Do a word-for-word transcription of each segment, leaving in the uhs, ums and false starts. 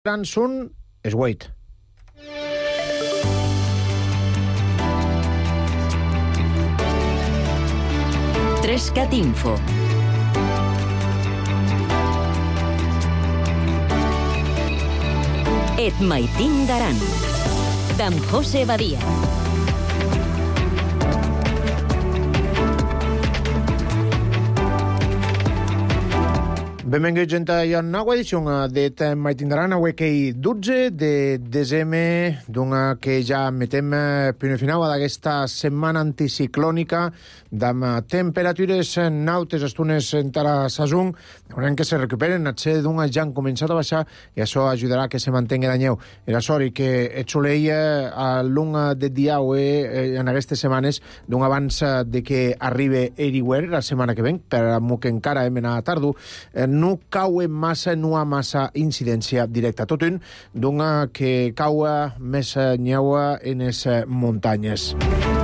Gran Sun és Wait. Trescat Info. Et maitin d'Aran, d'en José Badia. Benvinguts a una nova edició d'Et maitin d'Aran, avui que hi dotze de desembre, d'una que ja metem primer final d'aquesta setmana anticiclònica, amb temperatures nautes estunes encara sasung, veurem que se recuperen, el C d'una ja han començat a baixar i això ajudarà que se mantengui d'anyeu. Era sort que et soleia a l'un de dia o en aquestes setmanes d'un abans de que arribi Eriware la setmana que ven, per a que encara hem anat tardo, no cau massa, no ha massa incidència directa. Tot un d'una que cau més nyeua en les muntanyes.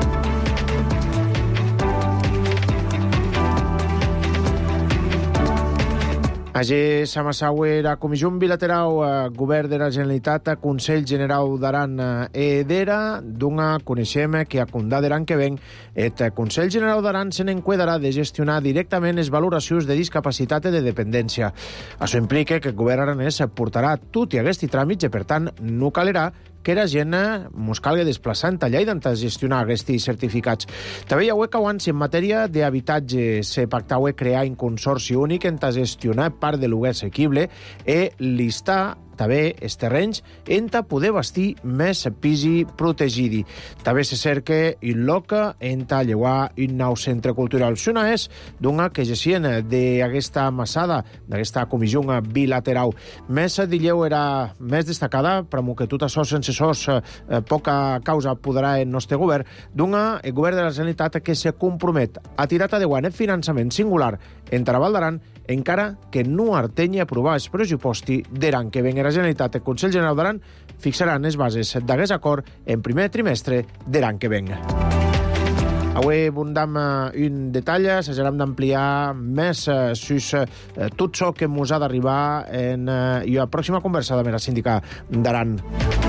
Agé Samasaue, la Comissió Bilateral Govern de la Generalitat, Consell General d'Aran Edera, d'una coneixem que a Condà d'Aran que ven, el Consell General d'Aran se n'enquadarà de gestionar directament les valoracions de discapacitat i de dependència. Això implica que el govern aranès portarà tot i aquests tràmits i, per tant, no calerà que la gent mos calgui desplaçar en Lleida en gestionar aquests certificats. També hi ha que abans, en matèria d'habitatge, se pactava crear un consorci únic en gestionar part de lloguer assequible i listar també els terrenys en poder bastir més pisi protegidi. També se cerca un lloc en llevar un nou centre cultural. Una és d'una que gessien d'aquesta massada, d'aquesta comissió bilateral. Més dilleu era més destacada, però que tot això sense sos eh, poca causa podrà el nostre govern, d'una el govern de la Generalitat que se compromet a tirar endavant el finançament singular entre la Val d'Aran, encara que no artenyi aprovar el pressuposti d'Aran que ven a la Generalitat. El Consell General d'Aran fixaran les bases d'aquest acord en primer trimestre d'Aran que ven. Avui abundam un detall, s'haurem d'ampliar més eh, sus eh, tot això que ens ha d'arribar en eh, la pròxima conversa amb la síndica d'Aran.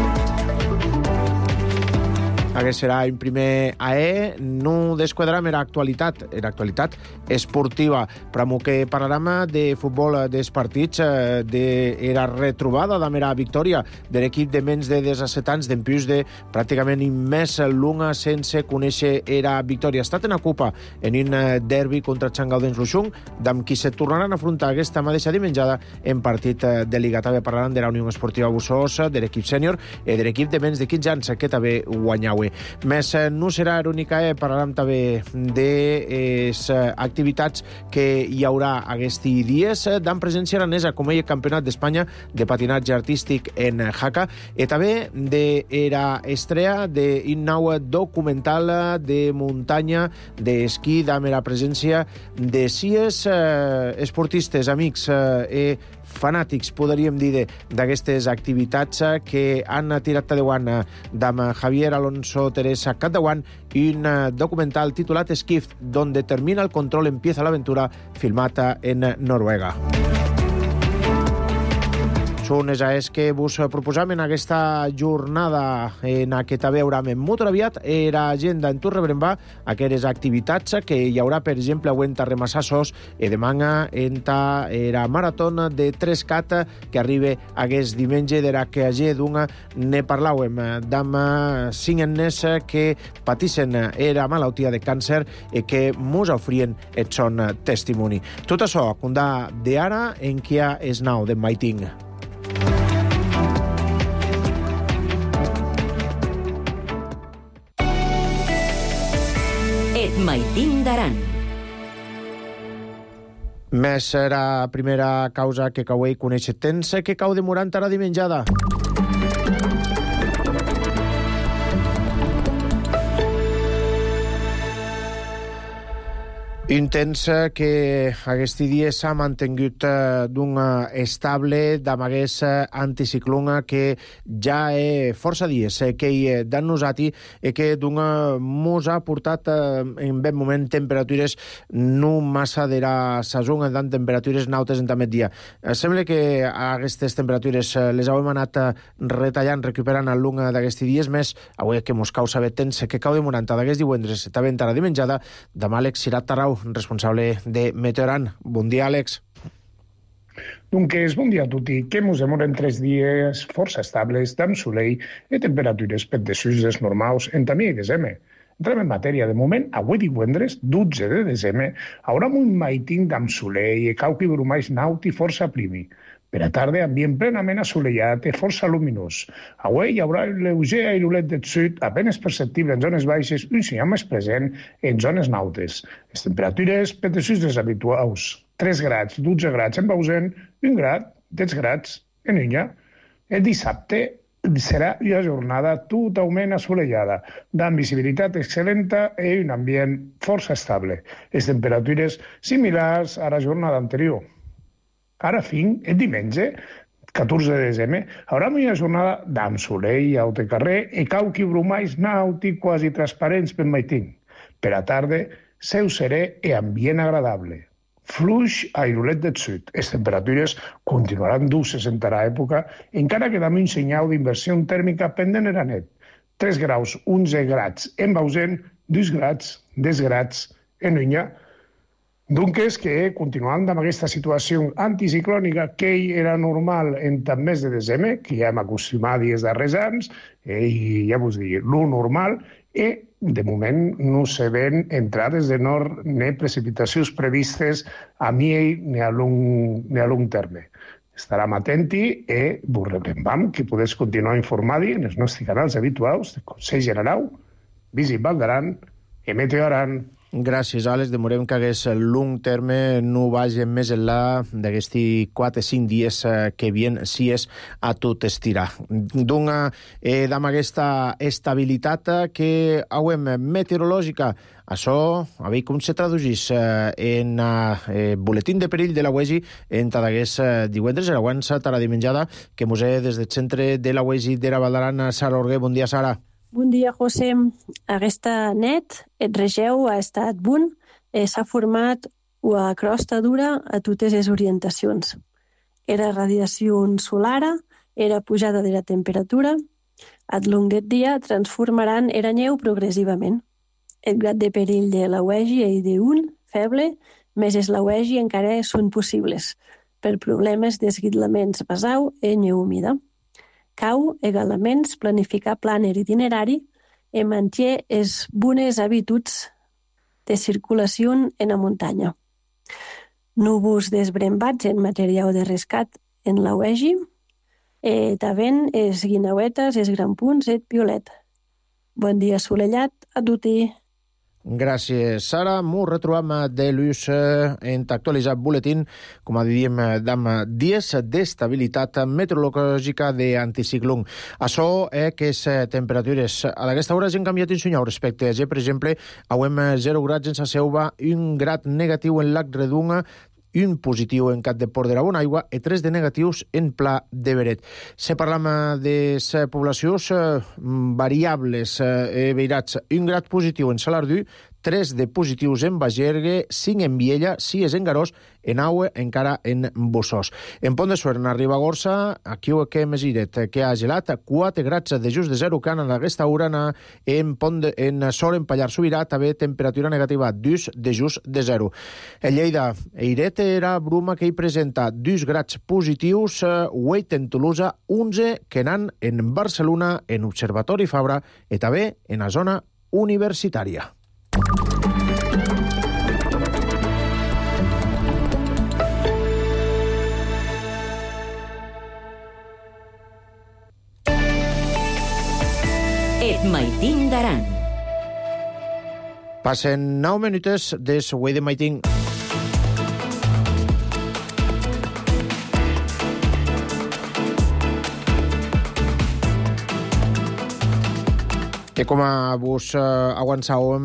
Aquest serà un primer A E, no desquadrarem l'actualitat, l'actualitat esportiva, però que parlarem de futbol dels partits, de la retrobada de la victòria de l'equip de menys de disset anys, d'en plus de pràcticament més lunga sense conèixer la victòria. Ha estat en la Copa en un derbi contra Changaudens-Luxung, amb qui se tornaran a afrontar aquesta mateixa dimenjada en partit de Liga. També parlarem de la Unió Esportiva Bussos, de l'equip sènior i de l'equip de menys de quinze anys que també guanyau. Més no serà l'única, eh? Parlarem també de les activitats que hi haurà aquests dies d'en presència aranesa, com el Campionat d'Espanya de patinatge artístic en Jaca, i també de la estrella d'un nou documental de muntanya, d'esquí, amb la presència de sis eh, esportistes, amics i eh, fanàtics, podríem dir, d'aquestes activitats que han tirat endavant d'amb Javier Alonso Teresa Catdauant un documental titulat Skift, donde termina el control, empieza la aventura, filmat en Noruega. Són els que vos proposam en aquesta jornada en què també haurem molt aviat l'agenda en tot rebrembar aquelles activitats que hi haurà, per exemple, avui en Remasassos i demà en la marató de Trescat que arriba aquest diumenge, de la que a d'una ne parlàvem d'amb cinc nens que patixen la malaltia de càncer i que mos ofrien el son testimoni. Tot això a Condà d'Ara, en què hi ha es nou de Maiting. Et maitin d'Aran. Més la primera causa que cau conèixer temps que cau demorant a la dimenjada. Un temps que aquest dia s'ha mantingut d'un estable d'amagués anticiclon que ja és força dies que hi dan nosati i que d'un mos ha portat en ben moment temperatures no massa de la saison, en tant temperatures nautes en també dia. Sembla que aquestes temperatures les hauem anat retallant, recuperant al long d'aquests dies, més avui que mos cau saber temps que cau de noranta d'aquests divendres, també encara dimenjada, demà Àlex Cirat Tarrau, responsable de Meteoran. Bon dia, Àlex. Doncs bon dia a tutti, que mos demoren tres dies força estables, d'amp solell i temperatures per desús dels normals en també desembre. Entrem en matèria. De moment, avui divendres, dotze de desembre, haurà un maitin d'amp solell i cauqui brumais nauti força primi. Per a tarda, ambient plenament assolellat i força luminós. Avui hi haurà un lleuger airolet del sud, apenas perceptible en zones baixes, un senyal més present en zones nautes. Les temperatures per desús dels habituals. tres grads, dotze grads en Bausen, un grad, deu grads en Unya. El dissabte serà una jornada totalment assolellada, amb visibilitat excel·lenta i un ambient força estable. Les temperatures similars a la jornada anterior. Ara fin, el diumenge, catorze de desembre, haurà una jornada d'amp solell a tot carrer i cauqui brumais nauti quasi transparents per maitin. Per a tarda, cel serè i ambient agradable. Fluix airolet del sud. Les temperatures continuaran dulces en la època, encara que dami un senyal d'inversió tèrmica pendent era net. tres graus, onze grads en Bausen, dos grads, deu grads en Unya. Doncs que continuant amb aquesta situació anticiclònica que era normal en el mes de desembre, que ja hem acostumat els darrers anys, i ja vos dic, lo normal, i de moment no se ven entrades de nord ni precipitacions previstes a mi ni a long, ni a long terme. Estarem atenti i vos reclamam que podeu continuar informant en els nostres canals habituals de Consell General, Visit Val d'Aran i Meteoran. Gràcies, Àlex. Demorem que hagués el long terme no vagi més enllà d'aquests quatre o cinc dies que vien, si és a tot estirar. Doncs, eh, amb aquesta estabilitat que hauem meteorològica, això, a veure com se traduís eh, en eh, boletín de perill de la U E G I en d'aquests eh, divendres, la guança tara dimenjada, que mos és des del centre de la U E G I de la Val d'Aran, Sara Orguer. Bon dia, Sara. Bon dia, José. Aquesta net, el regeu ha estat bon, eh, s'ha format una crosta dura a totes les orientacions. Era radiació solara, era pujada de la temperatura, al long del dia transformaran era neu progressivament. El grad de perill de la U E G I és d'un, feble, més és la U E G I encara són possibles, per problemes d'esguitlaments basau i neu humida. Cau egalaments planificar plan itinerari i manté les bones habituds de circulació en la muntanya. Núvols desbrembats en material de rescat en la U E G I, i també els guineuetes, els grampuns i el piolet. Bon dia assolellat a tutti. Gràcies, Sara. M'ho retrobam de l'ús en actualitzat boletín, com a diem, d'am dies d'estabilitat meteorològica d'anticiclon. Això és que les temperatures a aquesta hora han canviat un senyal respecte a per exemple, hauem zero grads en sa Selva, un grad negatiu en Lac Redunga, un positiu en Cat de Port de la Bonaigua i tres de negatius en Pla de Beret. Se parlam de les poblacions eh, variables, eh, veirats, un grad positiu en Salardú, tres de positius en Bagergue, cinc en Viella, sis en Garós, en Aue, encara en Bossós. En Pont de Suert, en Ribagorça, aquí ho que més iret, que ha gelat, quatre grads de just de zero que han en aquesta hora, en, Pont de, en Sor, en Pallar Sobirà, també temperatura negativa, dos de just de zero. En Lleida, iret era bruma que hi presenta dos grads positius, huit en Tolosa, onze que n'han en Barcelona, en Observatori Fabra, i també en la zona universitària. Et Maitín d'Aran. Passen nou minutes des Ué de Maitín. E com a vos uh, avançàvem,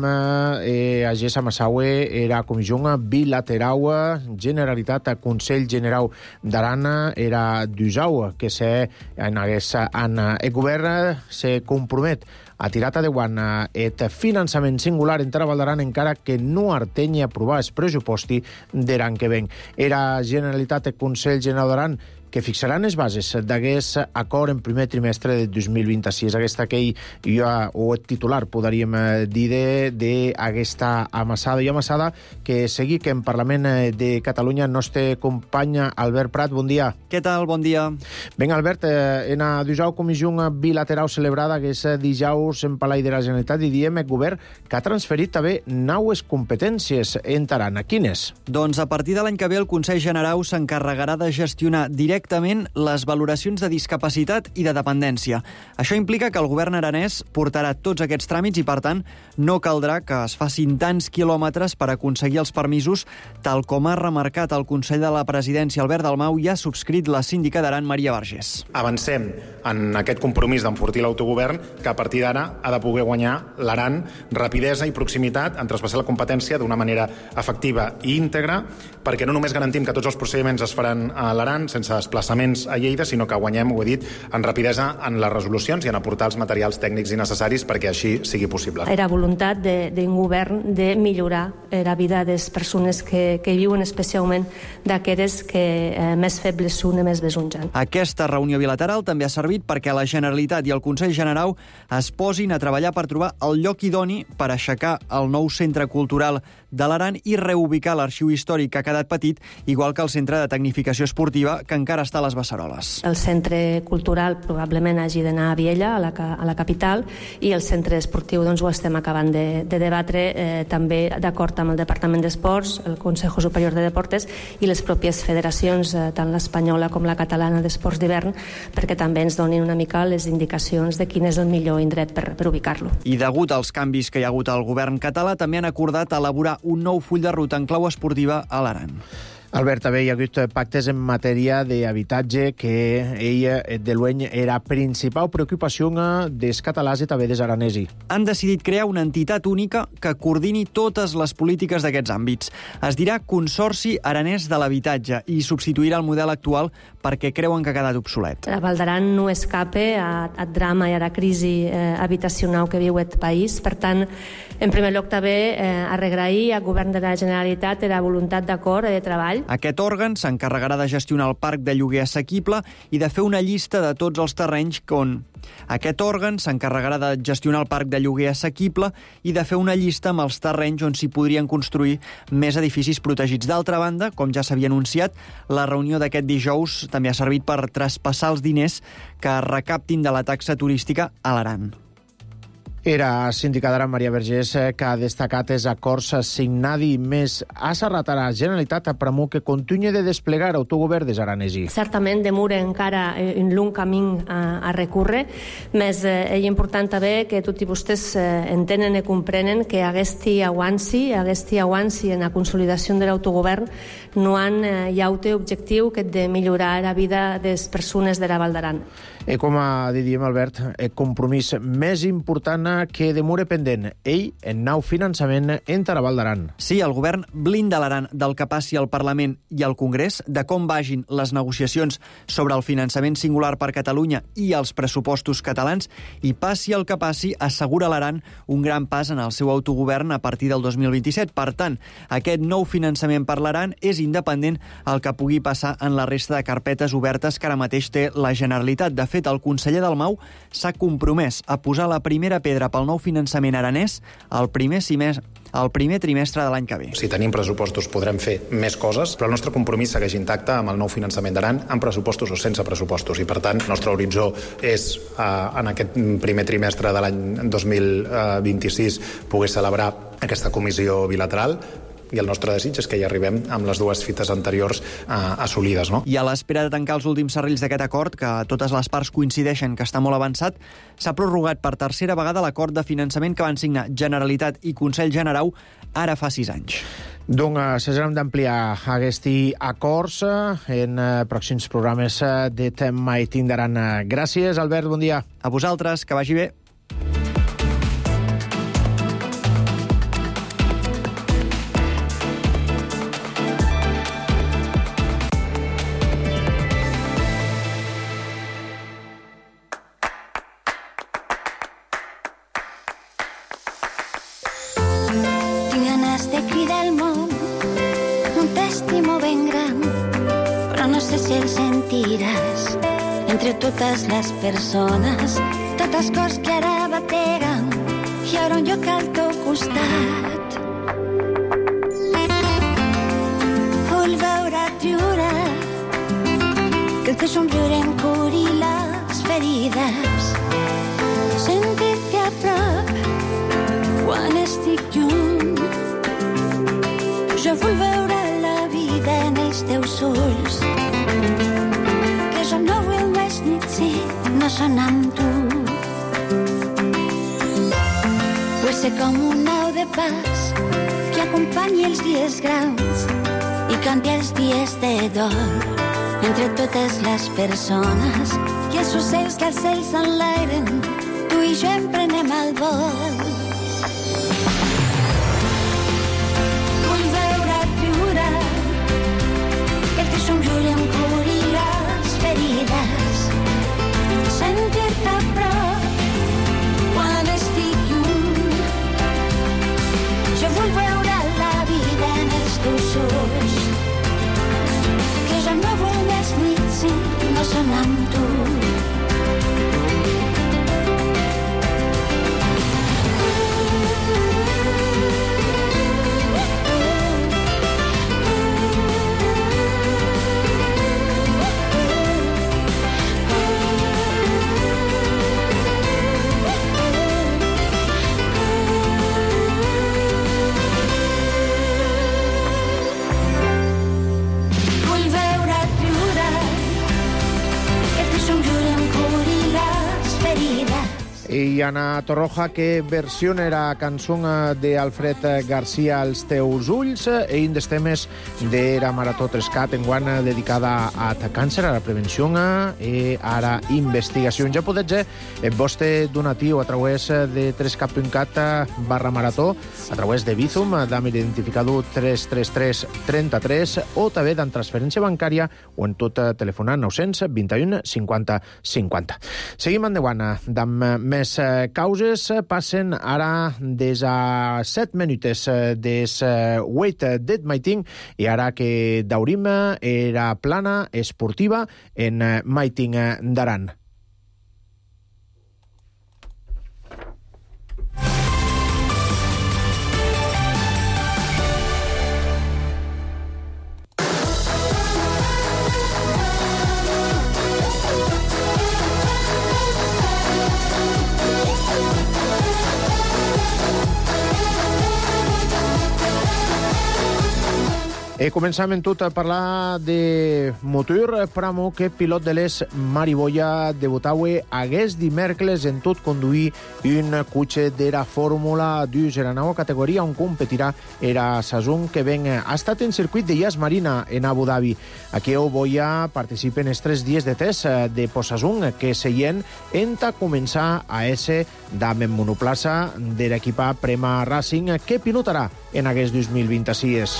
eh, a Gessa Massaue era comissió bilateral Generalitat a Consell General d'Aran era d'usau que se en hagués en el govern se compromet a tirar endavant el finançament singular en Terra Val d'Aran encara que no artenyi aprovar el pressuposti d'Aran que ven. Era Generalitat a Consell General d'Aran que fixaran les bases d'aquest acord en primer trimestre de dos mil vint-i-sis. Aquesta que ja, o el titular, podríem dir, d'aquesta amassada i amassada que segui que en Parlament de Catalunya no té company Albert Prat. Bon dia. Què tal? Bon dia. Ben, Albert, en a dijous comissió bilateral celebrada aquest dijous en Palau de la Generalitat i diem el govern que ha transferit també noves competències en Aran. Quines? Doncs a partir de l'any que ve el Consell General s'encarregarà de gestionar directament directament les valoracions de discapacitat i de dependència. Això implica que el govern aranès portarà tots aquests tràmits i, per tant, no caldrà que es facin tants quilòmetres per aconseguir els permisos, tal com ha remarcat el Consell de la Presidència Albert Dalmau i ha subscrit la síndica d'Aran, Maria Vergés. Avancem en aquest compromís d'enfortir l'autogovern que a partir d'ara ha de poder guanyar l'Aran rapidesa i proximitat en traspassar la competència d'una manera efectiva i íntegra, perquè no només garantim que tots els procediments es faran a l'Aran sense desplaçaments a Lleida, sinó que guanyem, ho he dit, en rapidesa en les resolucions i en aportar els materials tècnics i necessaris perquè així sigui possible. Era voluntat d'un govern de millorar la vida de les persones que, que viuen, especialment d'aquelles que eh, més febles són i més besongen. Aquesta reunió bilateral també ha servit perquè la Generalitat i el Consell General es posin a treballar per trobar el lloc idoni per aixecar el nou centre cultural de l'Aran i reubicar l'arxiu històric que ha quedat petit, igual que el centre de tecnificació esportiva que encara està a les Beceroles. El centre cultural probablement hagi d'anar a Viella, a la, a la capital, i el centre esportiu doncs, ho estem acabant de, de debatre eh, també d'acord amb el Departament d'Esports, el Consejo Superior de Deportes i les pròpies federacions, eh, tant l'espanyola com la catalana d'esports d'hivern, perquè també ens donin una mica les indicacions de quin és el millor indret per, per ubicar-lo. I degut als canvis que hi ha hagut al govern català, també han acordat elaborar un nou full de ruta en clau esportiva a l'Aran. Albert, també hi ha hagut pactes en matèria d'habitatge que ella, de l'Ueny, era principal preocupació dels catalans i també dels aranesi. Han decidit crear una entitat única que coordini totes les polítiques d'aquests àmbits. Es dirà Consorci Aranès de l'Habitatge i substituirà el model actual perquè creuen que ha quedat obsolet. La Val d'Aran no escapa al drama i a la crisi eh, habitacional que viu el país. Per tant, en primer lloc també eh, agrair al govern de la Generalitat la voluntat d'acord i de treball. Aquest òrgan s'encarregarà de gestionar el parc de lloguer assequible i de fer una llista de tots els terrenys on... Aquest òrgan s'encarregarà de gestionar el parc de lloguer assequible i de fer una llista amb els terrenys on s'hi podrien construir més edificis protegits. D'altra banda, com ja s'havia anunciat, la reunió d'aquest dijous també ha servit per traspassar els diners que es recaptin de la taxa turística a l'Aran. Era síndica d'Aran, Maria Vergés, que ha destacat els acords signats i més ha serrat a la Generalitat a promou que continuï de desplegar autogovern des aranesi. Certament demora encara un long camí a, a recórrer, més eh, és important també que tots vostès eh, entenen i comprenen que aquesta avanci, aquesta avanci en la consolidació de l'autogovern no han eh, hi ha un objectiu que és de millorar la vida de les persones de la Val d'Aran. I com ha dit Albert, el compromís més important que demora pendent, ell, en nou finançament entre la Val d'Aran. Sí, el govern blinda l'Aran del que passi al Parlament i al Congrés, de com vagin les negociacions sobre el finançament singular per Catalunya i els pressupostos catalans, i passi el que passi, assegura l'Aran un gran pas en el seu autogovern a partir del dos mil vint-i-set. Per tant, aquest nou finançament per l'Aran és independent al que pugui passar en la resta de carpetes obertes que ara mateix té la Generalitat. De fet, el conseller Dalmau s'ha compromès a posar la primera pedra pel nou finançament aranès el primer trimestre el primer trimestre de l'any que ve. Si tenim pressupostos podrem fer més coses, però el nostre compromís segueix intacte amb el nou finançament d'Aran, amb pressupostos o sense pressupostos, i per tant el nostre horitzó és eh, en aquest primer trimestre de l'any dos mil vint-i-sis poder celebrar aquesta comissió bilateral, i el nostre desig és que hi arribem amb les dues fites anteriors eh, assolides. No? I a l'espera de tancar els últims serrells d'aquest acord, que totes les parts coincideixen que està molt avançat, s'ha prorrogat per tercera vegada l'acord de finançament que van signar Generalitat i Consell Generau ara fa sis anys. Doncs s'haurem d'ampliar aquests acords en pròxims programes de Tema i Tindaran. Gràcies, Albert, bon dia. A vosaltres, que vagi bé. el sentiràs entre totes les persones, totes cors que ara bateguen i ara un lloc al teu costat. Vull veure riure, que el teu somriure em curi les ferides, sentir-te a prop quan estic lluny. Jo vull veure la vida en els teus ulls, que jo no vull més nit si no són amb tu. Vull ser com un au de pas que acompanyi els dies grans i canvia els dies de dol entre totes les persones i els ocells que els cels enlairen, tu i jo emprenem el vol. Vull veure riure, que el teu somriure em curi les ferides, sentir-te a prop quan estic lluny. Jo vull veure la vida en els teus ulls, que jo no vull més nit si no són amb tu. I Ana Torroja, que versiona la cançó de Alfred García, Els teus ulls, e un dels temes de la Marató tres cat, enguany dedicada a càncer, a la prevenció i a la investigació. Ja podeu ser el vostre donatiu a través de tres cat punt cat barra marató, a través de Bizum, amb l'identificador tres tres tres trenta tres, o també en transferència bancària o en tot telefonant nou cents vint i u cinquanta cinquanta. Seguim endavant amb més causes. Passen ara des a set minutes des vuit del matí i ara que daurim era plana esportiva en Maiting d'Aran. E començam en tot a parlar de motor Pramo, que pilot de l'Es Mariboia debutaue aguest dimèrcoles en tot conduir un cotxe de la Fórmula dos, la nova categoria on competirà era sazón que ven. Ha estat en circuit de Yas Marina en Abu Dhabi. Aquí a Boia participen els tres dies de test de post-sazón que seien enta començar a ese d'am en monoplaça de l'equipa Prema Racing, que pilotarà en aguest dos mil vint-i-sis.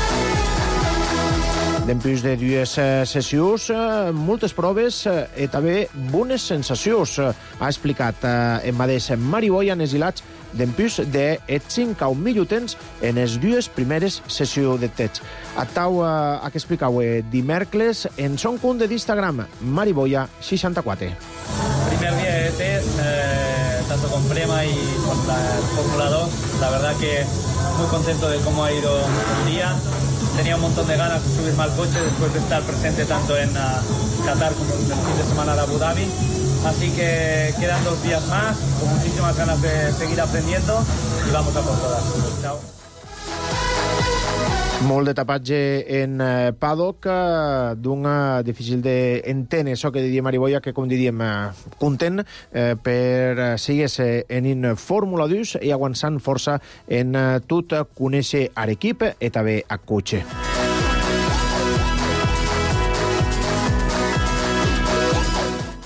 Dempús de dues sessions, moltes proves i també bones sensacions, ha explicat en mateix Mariboia Nesilats dempús de cinc o millor temps en les dues primeres sessions de test. Atau a que explicau dimèrcoles en son compte d'Instagram, Mariboia seixanta-quatre. Primer día de test, eh, tanto con Prema y con la Fórmula dos, la verdad que muy contento de cómo ha ido el día. Tenía un montón de ganas de subirme al coche después de estar presente tanto en uh, Qatar como en el fin de semana de Abu Dhabi. Así que quedan dos días más, con muchísimas ganas de seguir aprendiendo y vamos a por todas. Chao. Molt de tapatge en eh, paddock, eh, d'un eh, difícil d'entendre això que diríem Mariboia, que com diríem eh, content eh, per eh, seguir-se en un Fórmula dos i avançant força en eh, tot conèixer a l'equip i també a cotxe.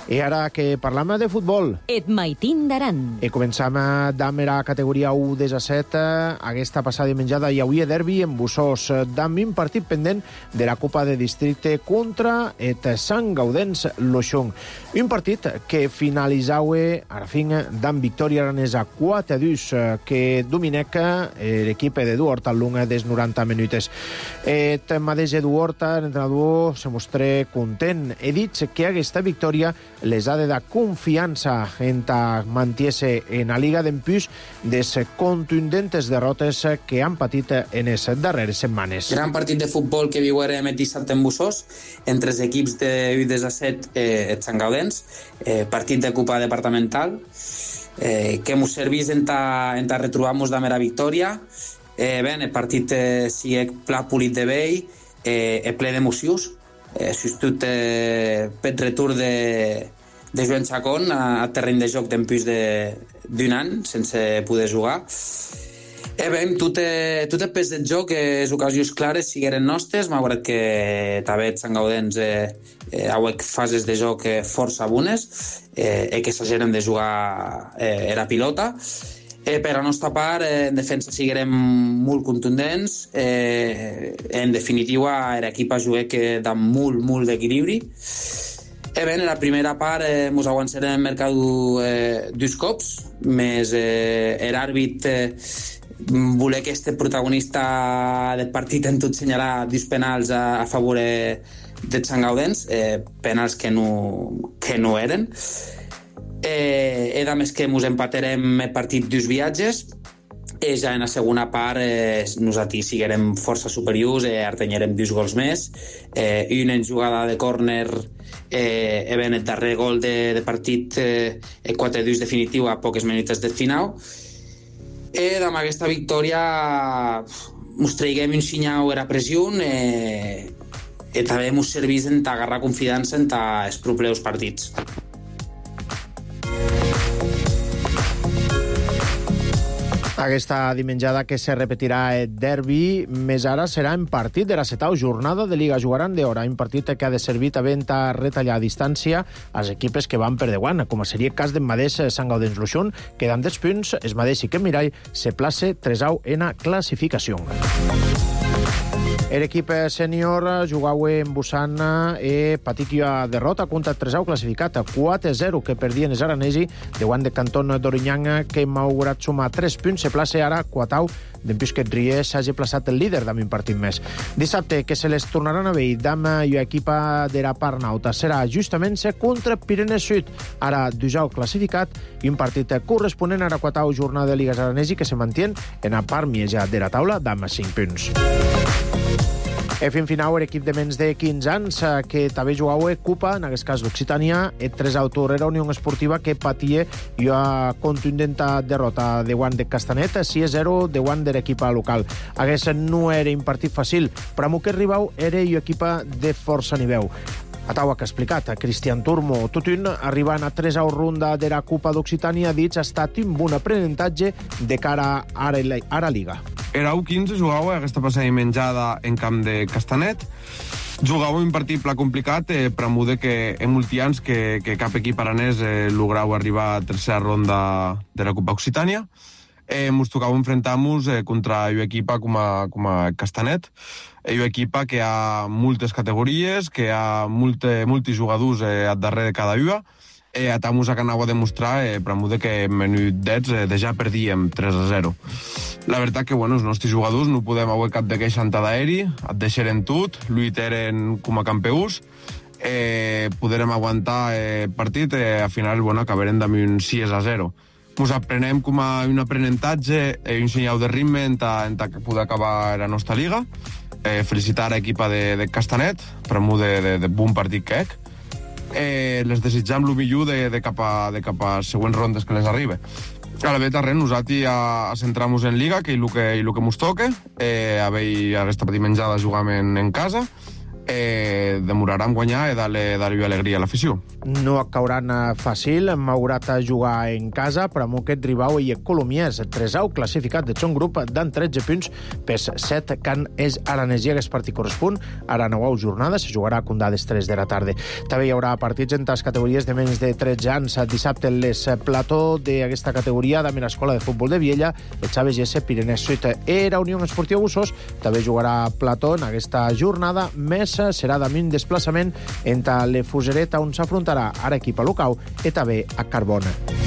I ara que parlam de futbol. Et maitin d'aran. I començam amb la categoria u disset. Aquesta passada dimenjada hi havia derbi en Bussós d'amb un partit pendent de la Copa de Districte contra et Sant Gaudens Loixong. Un partit que finalitzava a la fin d'amb victòria aranesa quatre a dos que domineca l'equip d'Edu Horta al long des noranta minuts. Et mateix Edu Horta, l'entrenador, se mostra content. He dit que aquesta victòria les ha de dar confiança en ta mantiese en la Liga d'Empús des contundentes derrotes que han patit en les darreres setmanes. Gran partit de futbol que viurem el dissabte en Bussós entre els equips de u disset eh, et Sant Gaudens, eh, partit de Copa departamental eh, que mos servís en ta, en ta retrobar-nos de mera victòria. Eh, ben, el partit eh, sigue pla polit de vell, eh, eh, ple d'emocions, eh, substitut eh, per retur de, de Joan Chacón a, a terreny de joc d'Empús d'un any sense poder jugar. Eh bé, tot, eh, tot el pes del joc, eh, les ocasions clares sigueren nostres, malgrat que també Sant Gaudens eh, eh, hauec fases de joc eh, força bones eh, i que s'ageren de jugar eh, era pilota. Eh, per la nostra part, eh, en defensa siguerem molt contundents. Eh, en definitiva, l'equip ha jugat que da molt, molt d'equilibri. Eh bé, en la primera part eh, mos aguantarem el mercat eh, dos cops, més eh, l'àrbit eh, voler que este protagonista del partit en tot senyalar dos penals a, a favor eh, de Sant Gaudens, eh, penals que no, que no eren. Eh, era més que mos empatarem el partit dos viatges i ja en la segona part eh, nosaltres siguerem força superiors i eh, artenyerem dos gols més, eh, una en jugada de córner eh, eh, ben el darrer gol de, de partit eh, quatre a dos definitiu a poques minuts del final. Eh, amb aquesta victòria ens traiguem un senyal a la pressió eh, i també ens servís en agarrar confiança en els propers partits. Aquesta dimenjada que se repetirà el derbi, més ara serà en partit de la setau jornada de Liga. Jugaran d'hora, un partit que ha de servir també a retallar a distància als equipes que van per davant, com seria el cas d'en Madès Sant Gaudens Loixong, que d'en des punts, es Madès i que Mirall se place tresau en la classificació. L'equip sènior jugau en Busan e patic a derrota contra Tresau classificat a quatre a zero que perdien els aranesi davant de Canton d'Orinyanga que hem augurat sumar tres punts se place ara Quatau d'empús que Ries s'hagi plaçat el líder d'am un partit més. Dissabte que se les tornaran a veir d'am i equipa de la part nauta serà justament contra Pirenes Sud ara Dusau classificat i un partit corresponent a la Quatau jornada de Ligas Aranesi que se manté en la part mitja de la taula d'am cinc punts. E fin final, l'equip de menys de quinze anys que també jugava Copa, en aquest cas d'Occitània, et tres autorrera Unió Esportiva que patia una contundenta derrota de guant de Castanet, sis a zero de guant de l'equip local. Aquest no era un partit fàcil, però amb que arribau era una equipa de força nivell. A taua que ha explicat, a Cristian Turmo, tot un arribant a tres a ronda de la Copa d'Occitània, dits ha estat un bon aprenentatge de cara a la Liga. Era u quinze, jugava aquesta passada menjada en camp de Castanet. Jugava un partit pla complicat, eh, però mude que en molts anys que, que cap equip aranès eh, lograu arribar a tercera ronda de la Copa Occitània. Eh, mos tocava enfrentar-nos eh, contra una equipa com a, com a Castanet, eh, una equipa que ha moltes categories, que ha molts jugadors eh, al darrere de cada una, eh, a tamus a que anau a demostrar eh, per mude que en menut d'ets eh, ja perdíem tres a zero. La veritat que, bueno, els nostres jugadors no podem haver cap de queixa en d'aeri, et deixaren tot, lluitaren com a campeus, eh, poderem aguantar el eh, partit i eh, al final, bueno, acabarem amb un sis a zero. Ens aprenem com a un aprenentatge i un senyal de ritme en ta, en ta que poder acabar la nostra liga. Eh, felicitar l'equipa de, de Castanet per un de, de, de bon partit que ec. Eh, les desitjam el millor de, de, cap a, de cap a següents rondes que les arriba. A la veta, res, nosaltres a, a centrar-nos en Liga, que és el que, el que mos toca. Eh, a veure, aquesta dimenjada jugam en, en casa. eh, demoraran guanyar i dar-li dar alegria a l'afició. No cauran fàcil, m'haurat a jugar en casa, però amb aquest Ribau i Colomiers, tresau classificat de son grup, dan tretze punts, pes set can és aranès i aquest partit correspon a la nova jornada, se jugarà a Condà des tres de la tarda. També hi haurà partits en les categories de menys de tretze anys. Dissabte les plató d'aquesta categoria de l'Escola de Futbol de Viella, el Xaves Gesse, Pirinès Sud era Unió Esportiva Bussos, també jugarà plató en aquesta jornada, més serà de min desplaçament entre l'Efusereta, on s'afrontarà ara equip a Lucau i també a Carbona.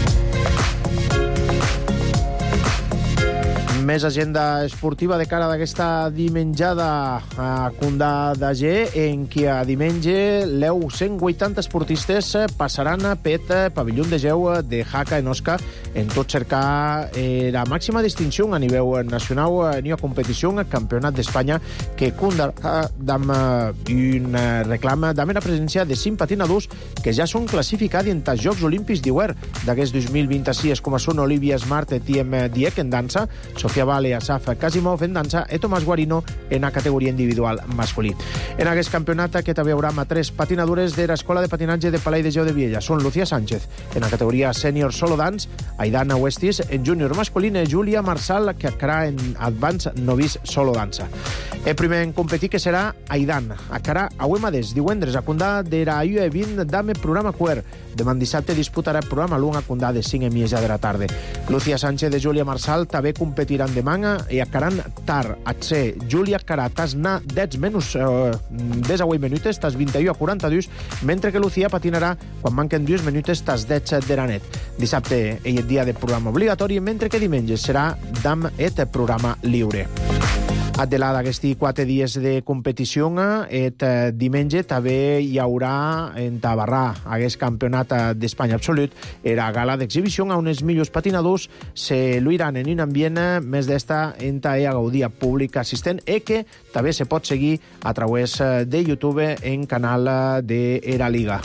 Més agenda esportiva de cara d'aquesta dimenjada a Condà d'Ager, en què a diumenge l'Eu cent vuitanta esportistes passaran per pavelló de geu de Jaca en Osca en tot cercar eh, la màxima distinció a nivell nacional en una competició, el Campionat d'Espanya, que condarà amb un reclam amb la presència de cinc patinadors que ja són classificats en els Jocs Olímpics d'Hivern d'aquest dos mil vint-i-sis, com són Olivia Smart i Tiem Dieck en dansa, Sofia Vale, Asaf Kasimov en dansa i Tomàs Guarino en la categoria individual masculí. En aquest campionat que també hi haurà tres patinadores de l'Escola de Patinatge de Palai de Geu de Viella. Són Lucía Sánchez en la categoria sènior solo dance, Aidana Westis en júnior masculí i Júlia Marsal, que acarà en advance novice solo dansa. El primer en competir que serà Aidan. Acarà a Huemades, divendres a Condà de la U E vint dame programa quer. Demà dissabte disputarà el programa l'un a Condà de cinc i mitja de la tarda. Lucía Sánchez i Júlia Marsal també competiran demà i acaran tard. A ser Júlia acarà tas na dez menys dez a vuit minutes, tas vint-i-u a quaranta-dos, mentre que Lucía patinarà quan manquen dues minutes tas dez de la net. Dissabte és el dia de programa obligatori, mentre que diumenge serà d'am et programa lliure. Adelada aquests quatre dies de competició, et diumenge també hi haurà en Tabarrà aquest campionat d'Espanya absolut, era gala d'exhibició on els millors patinadors se luiran en un ambient més d'esta en a gaudia públic assistent i que també se pot seguir a través de YouTube en canal de Era Liga.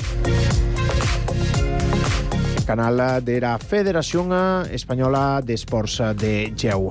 Canal de la Federació Espanyola d'Esports de Geu.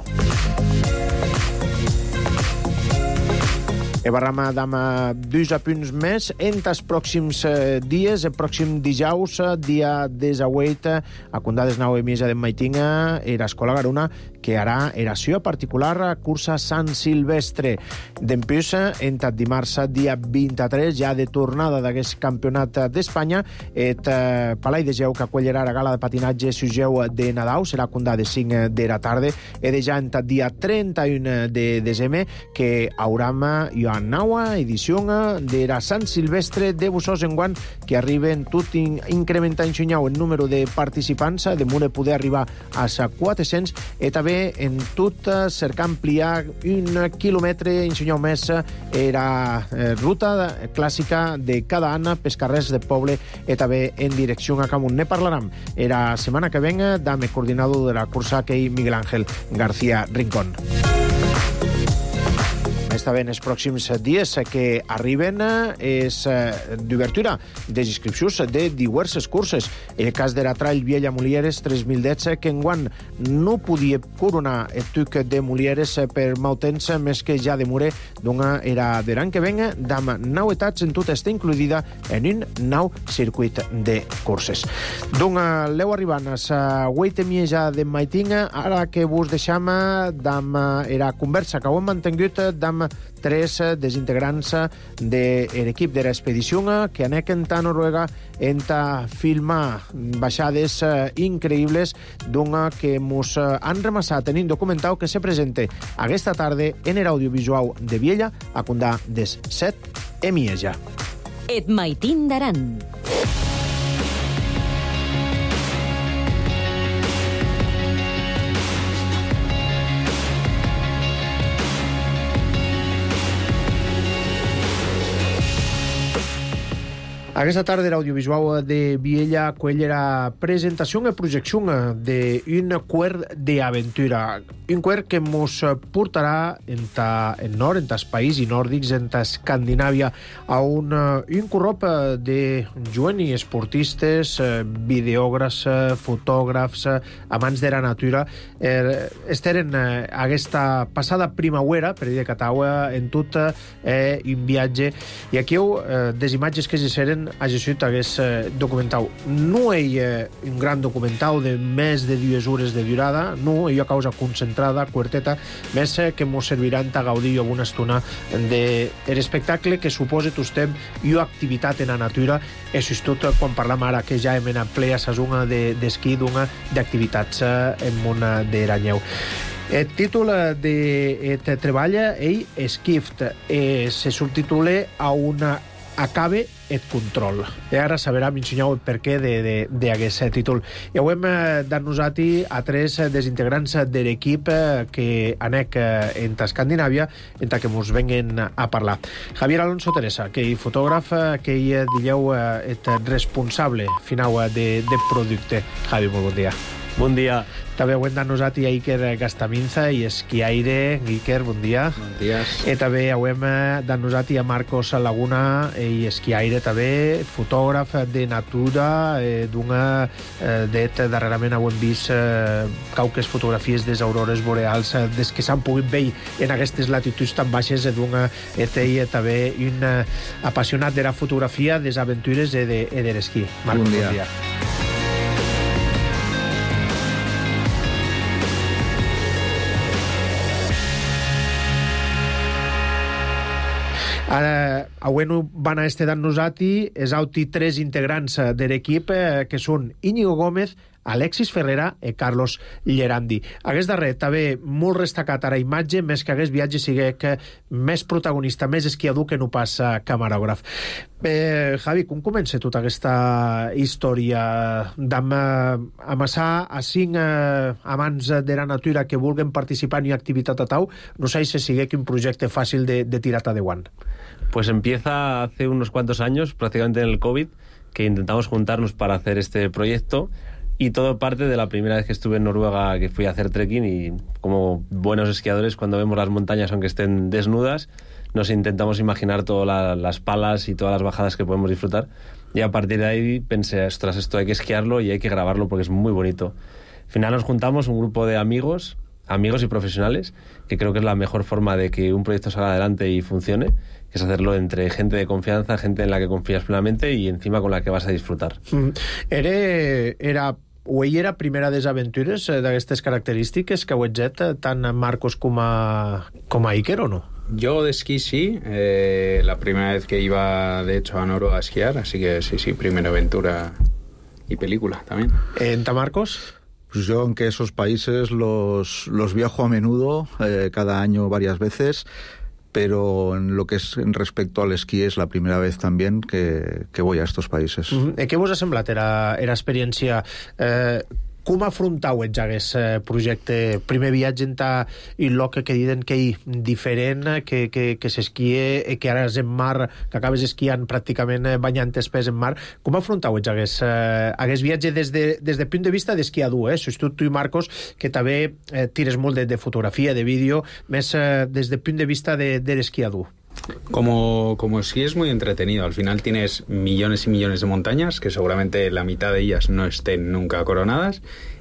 E barram amb dos punts més en els pròxims dies. El pròxim dijous, dia disset, a Condà des nou i mitja de Maitinga, era Escola Garuna, que harà eració particular cursa Sant Silvestre. D'empús, en el dimarts, dia vint-i-tres, ja de tornada d'aquest campionat d'Espanya, el Palai de Geu, que acollerà la gala de patinatge Sugeu de Nadal, serà a Condà de cinc de la tarda, i de ja en el dia trenta-un de desembre, que hauram i a nova edició de la Sant Silvestre de Bussos enguant, que arriben tot incrementant el número de participants, de moure poder arribar a quatre-cents, i també en tot cercar ampliar un quilòmetre ensenyau més era ruta clàssica de cada any pels carrers del poble i també en direcció a Camunt. Ne parlarem era setmana que venga amb el coordinador de la cursa, que és Miguel Ángel García Rincón. També en els pròxims dies que arriben és d'obertura de inscripcions de diverses curses. El cas de la Trail Viella Mulieres tres mil dotze, que enguant no podia coronar el tuc de Mulieres per mau temps, més que ja de mure d'una era de l'any que venga, d'amb nou etats en tot està incluïda en un nou circuit de curses. D'una leu arribant a la vuit i mitja de Maitinga, ara que vos deixam d'amb era conversa que ho hem mantingut d'amb tres desintegrants de l'equip de l'expedició que anaquen a Noruega en a filmar baixades increïbles d'una que mos han remassat en un documental que se presenta aquesta tarda en l'audiovisual de Viella a Condà des set i mitja. Et Maitín d'Aran. Aquesta tarda l'audiovisual de Viella cuellera presentació e projecció de un quer de aventura. Un quer que mos portarà en nord, en els països nòrdics, en Escandinàvia, a un, un corrop de joves esportistes, videògrafs, fotògrafs, amants de la natura. Eh, esteren eh, aquesta passada primavera, per dir de Cataua, en tot eh, un viatge. I aquí eh, des imatges que se seren a Jesús hagués eh, documental. No hi ha eh, un gran documental de més de dues hores de durada, no, hi ha causa concentrada, quarteta, més eh, que mos serviran a gaudir alguna estona de l'espectacle que suposa tostem i activitat en la natura, i tot quan parlam ara que ja hem en ple a sa zona d'esquí d'una d'activitats eh, en món de la neu. El títol de treball ell és Skift, eh, se subtitula a una acabe et control. I ara sabrà m'ensenyau el perquè d'aquest títol. I ho hem dat a tres dels integrants de l'equip que anec en Escandinàvia, en que ens venguen a parlar. Javier Alonso Teresa, que és fotògraf, que ell, digueu, és responsable final de, de producte. Javi, molt bon dia. Bon dia. També ho hem dat a Iker Gastaminza i esquiaire. Iker, bon dia. Bon dia. I també ho hem dat a Marcos Laguna i esquiaire també, fotògraf de natura, eh, d'una eh, det darrerament ho hem vist eh, cauques fotografies des aurores boreals eh, des que s'han pogut veure en aquestes latituds tan baixes d'una et ell també un eh, apassionat de la fotografia, des aventures i de, de l'esquí. Marcos, bon dia. Bon dia. Ara, avui van a este dan nosati és auti tres integrants de l'equip eh, que són Íñigo Gómez, Alexis Ferrera i Carlos Llerandi. Aquest darrer també molt destacat a la imatge, més que aquest viatge sigui que més protagonista, més esquiador que no pas camarògraf. Eh, Javi, com comença tota aquesta història d'amassar a cinc eh, amants de la natura que vulguen participar en una activitat a tau? No sé si sigui un projecte fàcil de, de tirar de guant. Pues empieza hace unos cuantos años, prácticamente en el COVID, que intentamos juntarnos para hacer este proyecto. Y todo parte de la primera vez que estuve en Noruega, que fui a hacer trekking, y como buenos esquiadores, cuando vemos las montañas, aunque estén desnudas, nos intentamos imaginar todas la, las palas y todas las bajadas que podemos disfrutar. Y a partir de ahí pensé, ostras, esto hay que esquiarlo y hay que grabarlo porque es muy bonito. Al final nos juntamos un grupo de amigos, amigos y profesionales, que creo que es la mejor forma de que un proyecto salga adelante y funcione, que es hacerlo entre gente de confianza, gente en la que confías plenamente y encima con la que vas a disfrutar. Mm. Era... era... o ell era primera des aventures eh, d'aquestes característiques que heu hetzet eh, tant Marcos com a, com a Iker, o no? Yo de esquí sí, eh, la primera vez que iba de hecho a Noruega a esquiar, así que sí, sí, primera aventura y película también. ¿En Marcos? Pues yo, aunque esos países los, los viajo a menudo, eh, cada año varias veces, pero en lo que es en respecto al esquí es la primera vez también que, que voy a estos países. Mm-hmm. Què vos ha semblat era, era experiència? Eh, com afrontau ets aquest eh, projecte? Primer viatge en ta un lloc que diuen que hi diferent, que, que, que s'esquie, que ara és en mar, que acabes esquiant pràcticament banyant els pes en mar. Com afrontau ets aquest, eh, aquest viatge des de, des de punt de vista d'esquiador? Eh? Sois tu, tu i Marcos, que també eh, tires molt de, de fotografia, de vídeo, més eh, des del punt de vista de, de l'esquiador. Como, como esquí es muy entretenido. Al final tienes millones y millones de montañas, que seguramente la mitad de ellas no estén nunca coronadas,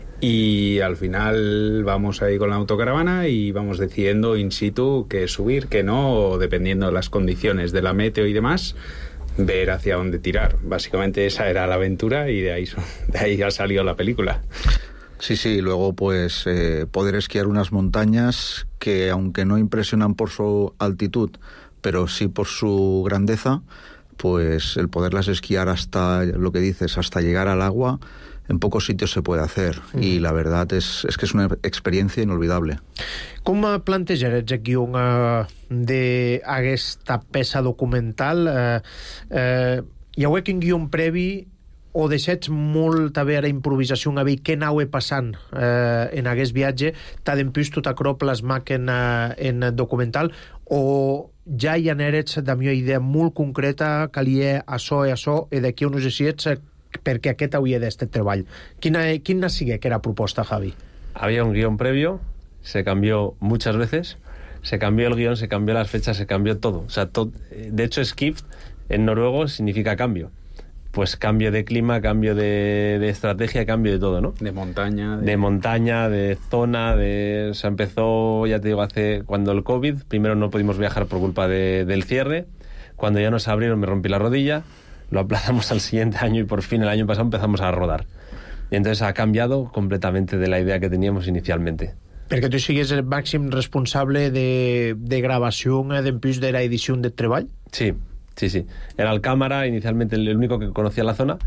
y al final vamos ahí con la autocaravana y vamos decidiendo in situ qué subir, qué no, dependiendo de las condiciones de la meteo y demás, ver hacia dónde tirar. Básicamente esa era la aventura y de ahí, de ahí ha salido la película. Sí, sí, luego pues eh, poder esquiar unas montañas que, aunque no impresionan por su altitud, pero sí por su grandeza, pues el poderlas esquiar hasta, lo que dices, hasta llegar al agua, en pocos sitios se puede hacer. Mm. Y la verdad es, es que es una experiencia inolvidable. Com plantejares aquí una d'aquesta peça documental? Eh, eh, hi ha un guió previ o deixets molt a veure improvisació a veure què anava passant eh, en aquest viatge, t'ha d'empús tot acrò plasmat en, en documental, o ja hi anerets de meva idea molt concreta, calia açò i açò, i d'aquí uns aixets, perquè aquest hauria d'este treball. Quina, quina sigue que era proposta, Javi? Había un guión previo, se cambió muchas veces, se cambió el guión, se cambió las fechas, se cambió todo. O sea, todo, de hecho, skift en noruego significa cambio. Pues cambio de clima, cambio de, de estrategia, cambio de todo, ¿no? De montaña. De... de montaña, de zona, de... O sea, empezó, ya te digo, hace... Cuando el COVID, primero no pudimos viajar por culpa de, del cierre. Cuando ya nos abrieron me rompí la rodilla, lo aplazamos al siguiente año y por fin el año pasado empezamos a rodar. Y entonces ha cambiado completamente de la idea que teníamos inicialmente. Perquè tu sigues el màxim responsable de, de gravació d'empús de la edició de treball? Sí. Sí, sí. Era el cámara, inicialmente el único que conocía la zona.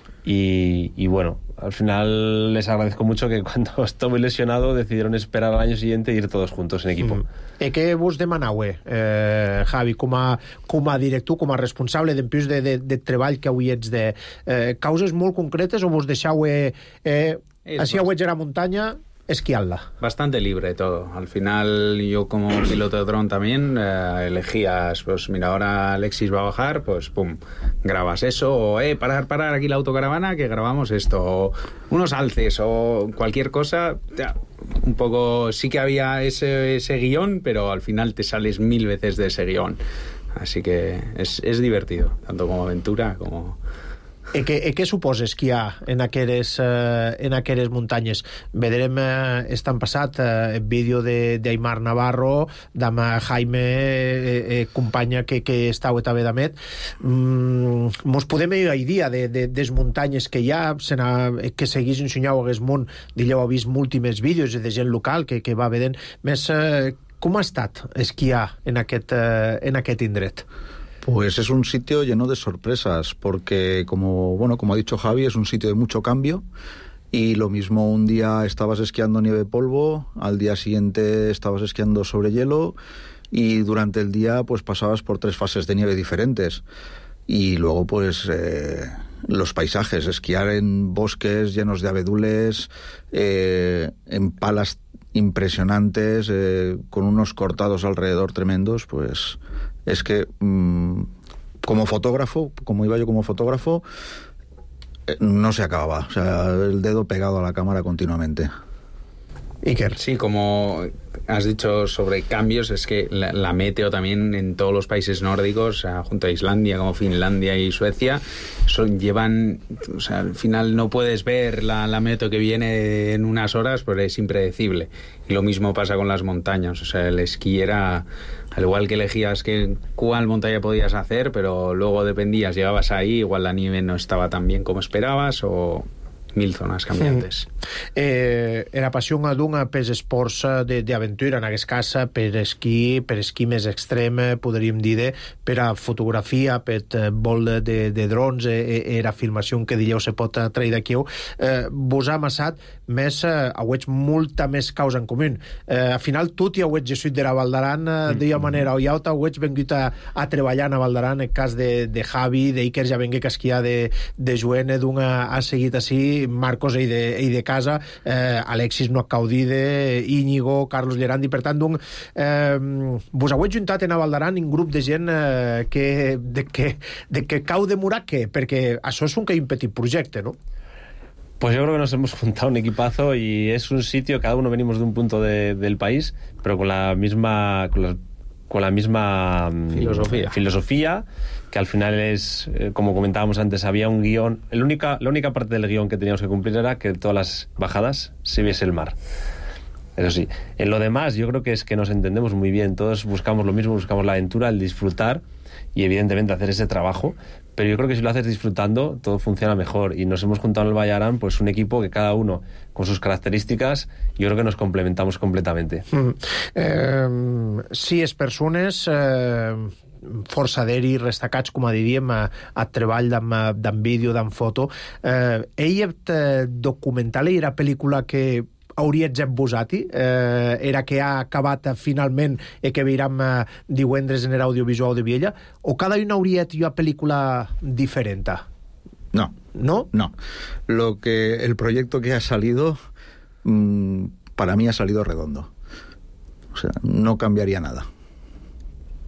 Y, y bueno, al final les agradezco mucho que cuando estuve lesionado decidieron esperar al año siguiente e ir todos juntos en equipo. Mm. I què vos demanau, eh, Javi, com a, com a director, com a responsable d'empús de, de, de treball que avui ets de eh, causes molt concretes o vos deixau eh, eh, així ho ets a la muntanya esquiarla? Bastante libre todo. Al final, yo como piloto de dron también eh, elegías, pues mira, ahora Alexis va a bajar, pues pum, grabas eso, o eh, parar, parar aquí la autocaravana, que grabamos esto, o unos alces, o cualquier cosa. Ya, un poco, sí que había ese, ese guión, pero al final te sales mil veces de ese guión. Así que es, es divertido, tanto como aventura como... I què, i què suposa esquiar en aquelles, eh, en aquelles muntanyes? Vedrem eh, estan passat eh, el vídeo d'Aimar Navarro, d'ama Jaime, eh, eh, companya que, que estàu a Tabedamet. Mm, mos podem ir a idea de, de, des muntanyes que hi ha, que seguís ensenyau a aquest món, dilleu, ha vist múltimes vídeos de gent local que, que va vedent. Més, eh, com ha estat esquiar en aquest, eh, en aquest indret? Pues es un sitio lleno de sorpresas, porque como, bueno, como ha dicho Javi, es un sitio de mucho cambio, y lo mismo un día estabas esquiando nieve polvo, al día siguiente estabas esquiando sobre hielo, y durante el día pues pasabas por tres fases de nieve diferentes. Y luego pues eh, los paisajes, esquiar en bosques llenos de abedules, eh, en palas impresionantes, eh, con unos cortados alrededor tremendos, pues... Es que mmm, como fotógrafo, como iba yo como fotógrafo, eh, no se acababa. O sea, el dedo pegado a la cámara continuamente. Iker. Sí, como has dicho sobre cambios, es que la, la meteo también en todos los países nórdicos, o sea, junto a Islandia, como Finlandia y Suecia, son, llevan, o sea, al final no puedes ver la, la meteo que viene en unas horas, porque es impredecible. Y lo mismo pasa con las montañas, o sea, el esquí era, al igual que elegías que cuál montaña podías hacer, pero luego dependías, llegabas ahí, igual la nieve no estaba tan bien como esperabas, o... mil zones cambiantes. Mm. Eh, era passió d'una per esports d'aventura, en aquest cas per esquí, per esquí més extrem, podríem dir, de, per a fotografia, per vol de, de drons, eh, era filmació que dieu se pot trair d'aquí. Eh, vos ha amassat més, eh, hauets molta més causa en comú. Eh, al final, tu t'hi hauets jesut de la Val d'Aran eh, d'una manera o ja hauets vengut a, a treballar a Val d'Aran, en cas de, de Javi, d'Iker ja vengué que esquiar de, de Joen, d'una ha seguit així, Marcos i de, i de casa, eh, Alexis Noacaudide, Íñigo, Carlos Llerandi, per tant, d'un, eh, vos heu juntat en Val d'Aran un grup de gent eh, que, de, que, de que cau demorar què? Perquè això és un que un petit projecte, ¿no? Pues yo creo que nos hemos juntado un equipazo y es un sitio, cada uno venimos de un punto de, del país, pero con la misma... Con la, con la misma filosofía. filosofía, que al final es, eh, como comentábamos antes, había un guión. El única, la única parte del guión que teníamos que cumplir era que todas las bajadas se viese el mar. Eso sí, en lo demás yo creo que es que nos entendemos muy bien, todos buscamos lo mismo, buscamos la aventura, el disfrutar y evidentemente hacer ese trabajo, pero yo creo que si lo haces disfrutando todo funciona mejor, y nos hemos juntado en el Val d'Aran pues un equipo que cada uno con sus características yo creo que nos complementamos completamente. Mm. Eh, si es persones eh, força d'eri destacats, com a diríem, a, a treball d'en vídeo, d'en foto, eh, ell eh, documental i era pel·lícula que hauria ets posat-hi, eh, era que ha acabat finalment i que veiram eh, divendres en l'audiovisual de Viella, o cada una hauria ets una pel·lícula diferent? No. ¿No? No. Lo que, el proyecto que ha salido, mmm, para mí ha salido redondo. O sea, no cambiaría nada.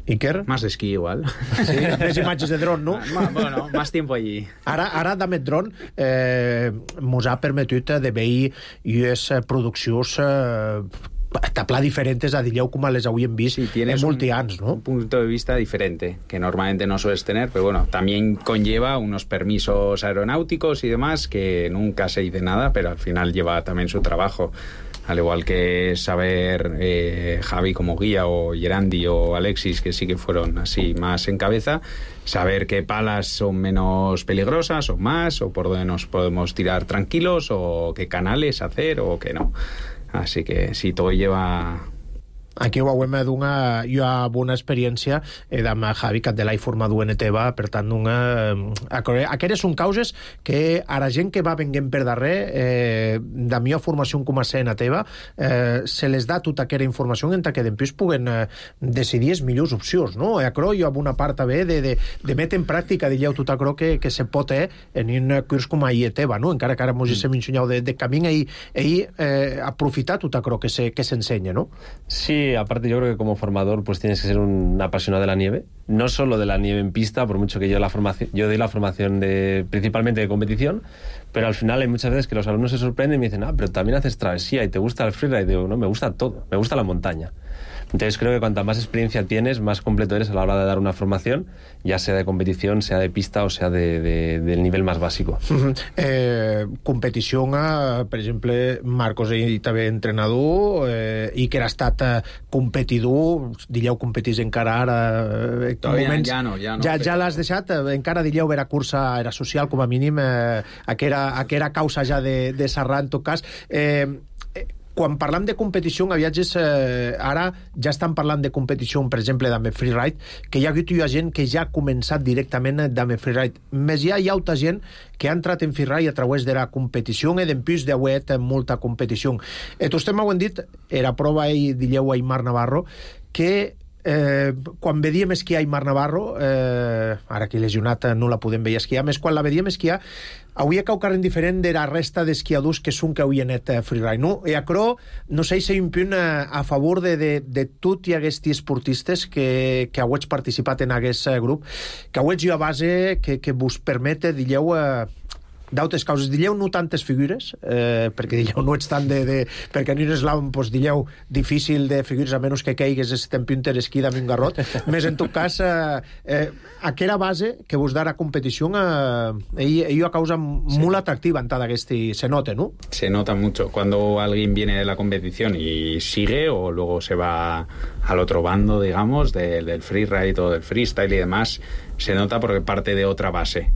Iker? Más esquí igual. Sí, més imatges de dron, no? Ah, bueno, más tiempo allí. Ara, ara d'amet dron, eh, mos ha permetut de veure unes produccions eh, taplar diferentes a Dilleu como les habían visto sí, en multians, ¿no? Un punto de vista diferente, que normalmente no sueles tener, pero bueno, también conlleva unos permisos aeronáuticos y demás, que nunca se dice nada, pero al final lleva también su trabajo. Al igual que saber eh, Javi como guía, o Gerandi o Alexis, que sí que fueron así más en cabeza, saber qué palas son menos peligrosas o más, o por dónde nos podemos tirar tranquilos, o qué canales hacer o qué no. Así que sí, todo lleva... Aquí ho hem d'una jo bona experiència eh, amb Javi, que de l'ha format U N T V, per tant, una... Eh, aquestes són causes que a la gent que va venguent per darrer, eh, de millor formació com a C N T V, eh, se les da tota aquesta informació en que després puguen eh, decidir les millors opcions, no? A cro, jo amb una part també de, de, de met en pràctica, digueu, tot acro que, que se pot eh, en un curs com a I E T V, no? Encara que ara mos mm. hem ensenyat de, de camí i, i eh, aprofitar tot acro que se, que s'ensenya, no? Sí, aparte yo creo que como formador pues tienes que ser un apasionado de la nieve, no solo de la nieve en pista, por mucho que yo la formación yo doy la formación de principalmente de competición, pero al final hay muchas veces que los alumnos se sorprenden y me dicen, ah, pero también haces travesía y te gusta el freeride. Y digo, no, me gusta todo, me gusta la montaña. Entonces creo que cuanta más experiencia tienes, más completo eres a la hora de dar una formación, ya sea de competición, sea de pista o sea de, de, del nivel más básico. eh, competició, eh, per exemple, Marcos ell també entrenador, eh, i que era estat eh, competidor, Dilleu competís encara ara... Eh, moments, ja no, ja no. Ja, ja l'has deixat, eh, encara Dilleu era cursa, era social com a mínim, eh, a que era, a que era causa ja de, de Sarrà en tot cas. Eh, Quan parlam de competició a viatges, eh, ara ja estan parlant de competició, per exemple, d'Ame Freeride, que hi ha hagut gent que ja ha començat directament d'Ame Freeride. Més ja hi ha altra gent que ha entrat en Freeride a través de la competició i d'empús d'auet molta competició. Et vostè m'ho han dit, era prova i dilleu a Aimar Navarro, que Eh, quan vedíem esquiar Aimar Navarro, eh, ara que lesionat no la podem veure esquiar, més quan la vedíem esquiar, hauria que caucar diferent de la resta d'esquiadors que són que havien net freeride, no? I acro, no sé si un punt a, a favor de, de, de tot i aquests esportistes que, que hauets participat en aquest grup, que hauets jo a base que, que vos permete, dilleu, eh, d'altres causes. Dilleu no tantes figures, eh, perquè dilleu no ets tant de... de perquè en un slam, doncs, dilleu difícil de figures, a menys que caigues estem punter esquí amb un garrot. Més en tot cas, eh, eh, aquella base que vos darà competició, eh, ell, ell a causa sí. molt atractiva en tot aquest... Se nota, ¿no? Se nota mucho. Cuando alguien viene de la competición y sigue, o luego se va al otro bando, digamos, de, del freeride o del freestyle y demás, se nota porque parte de otra base.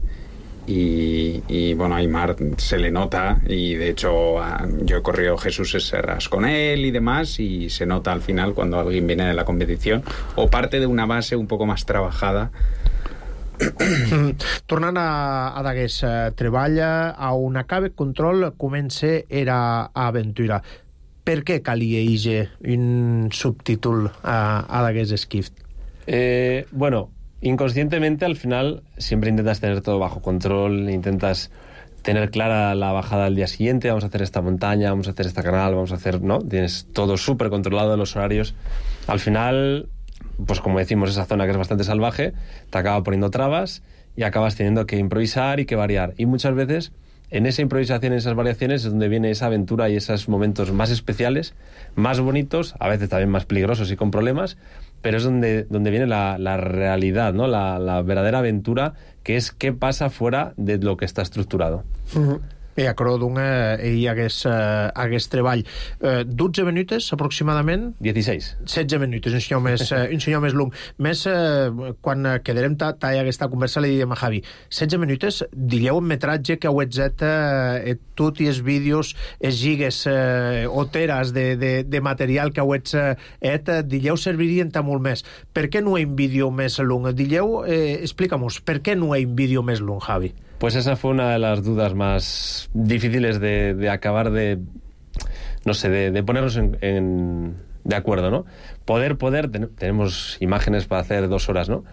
Y, y bueno, a Aimar se le nota, y de hecho a, yo he corrido Jesús Serras con él y demás, y se nota al final cuando alguien viene de la competición o parte de una base un poco más trabajada. Tornant a, a d'aquest eh, treballa a on acabe control comença era aventura. Per què calia ixe un subtítol a, a d'aquest esquift? Eh, bueno, inconscientemente al final siempre intentas tener todo bajo control, intentas tener clara la bajada al día siguiente, vamos a hacer esta montaña, vamos a hacer esta canal, vamos a hacer, ¿no? Tienes todo súper controlado, los horarios. Al final, pues como decimos, esa zona que es bastante salvaje, te acaba poniendo trabas y acabas teniendo que improvisar y que variar. Y muchas veces en esa improvisación, en esas variaciones, es donde viene esa aventura y esos momentos más especiales, más bonitos, a veces también más peligrosos y con problemas, pero es donde, donde viene la, la realidad, ¿no? La, la verdadera aventura, que es qué pasa fuera de lo que está estructurado. Uh-huh. I a Crodung eh, hi hagués, eh, hagués treball. Eh, dotze minutes, aproximadament? dieciséis. setze minutes, un senyor més, eh, un senyor més long. Més, eh, quan quedarem talla aquesta conversa, li direm a Javi, setze minutes, dilleu un metratge que heu etzet eh, tot i els vídeos, els gigues eh, o teres de, de, de material que heu et, dilleu servirien molt més. Per què no hi ha un vídeo més long? Dilleu, eh, explica-mos, per què no hi ha un vídeo més long, Javi? Pues esa fue una de las dudas más difíciles de, de acabar de, no sé, de, de ponernos en, en, de acuerdo, ¿no? Poder, poder, ten, tenemos imágenes para hacer dos horas, ¿no?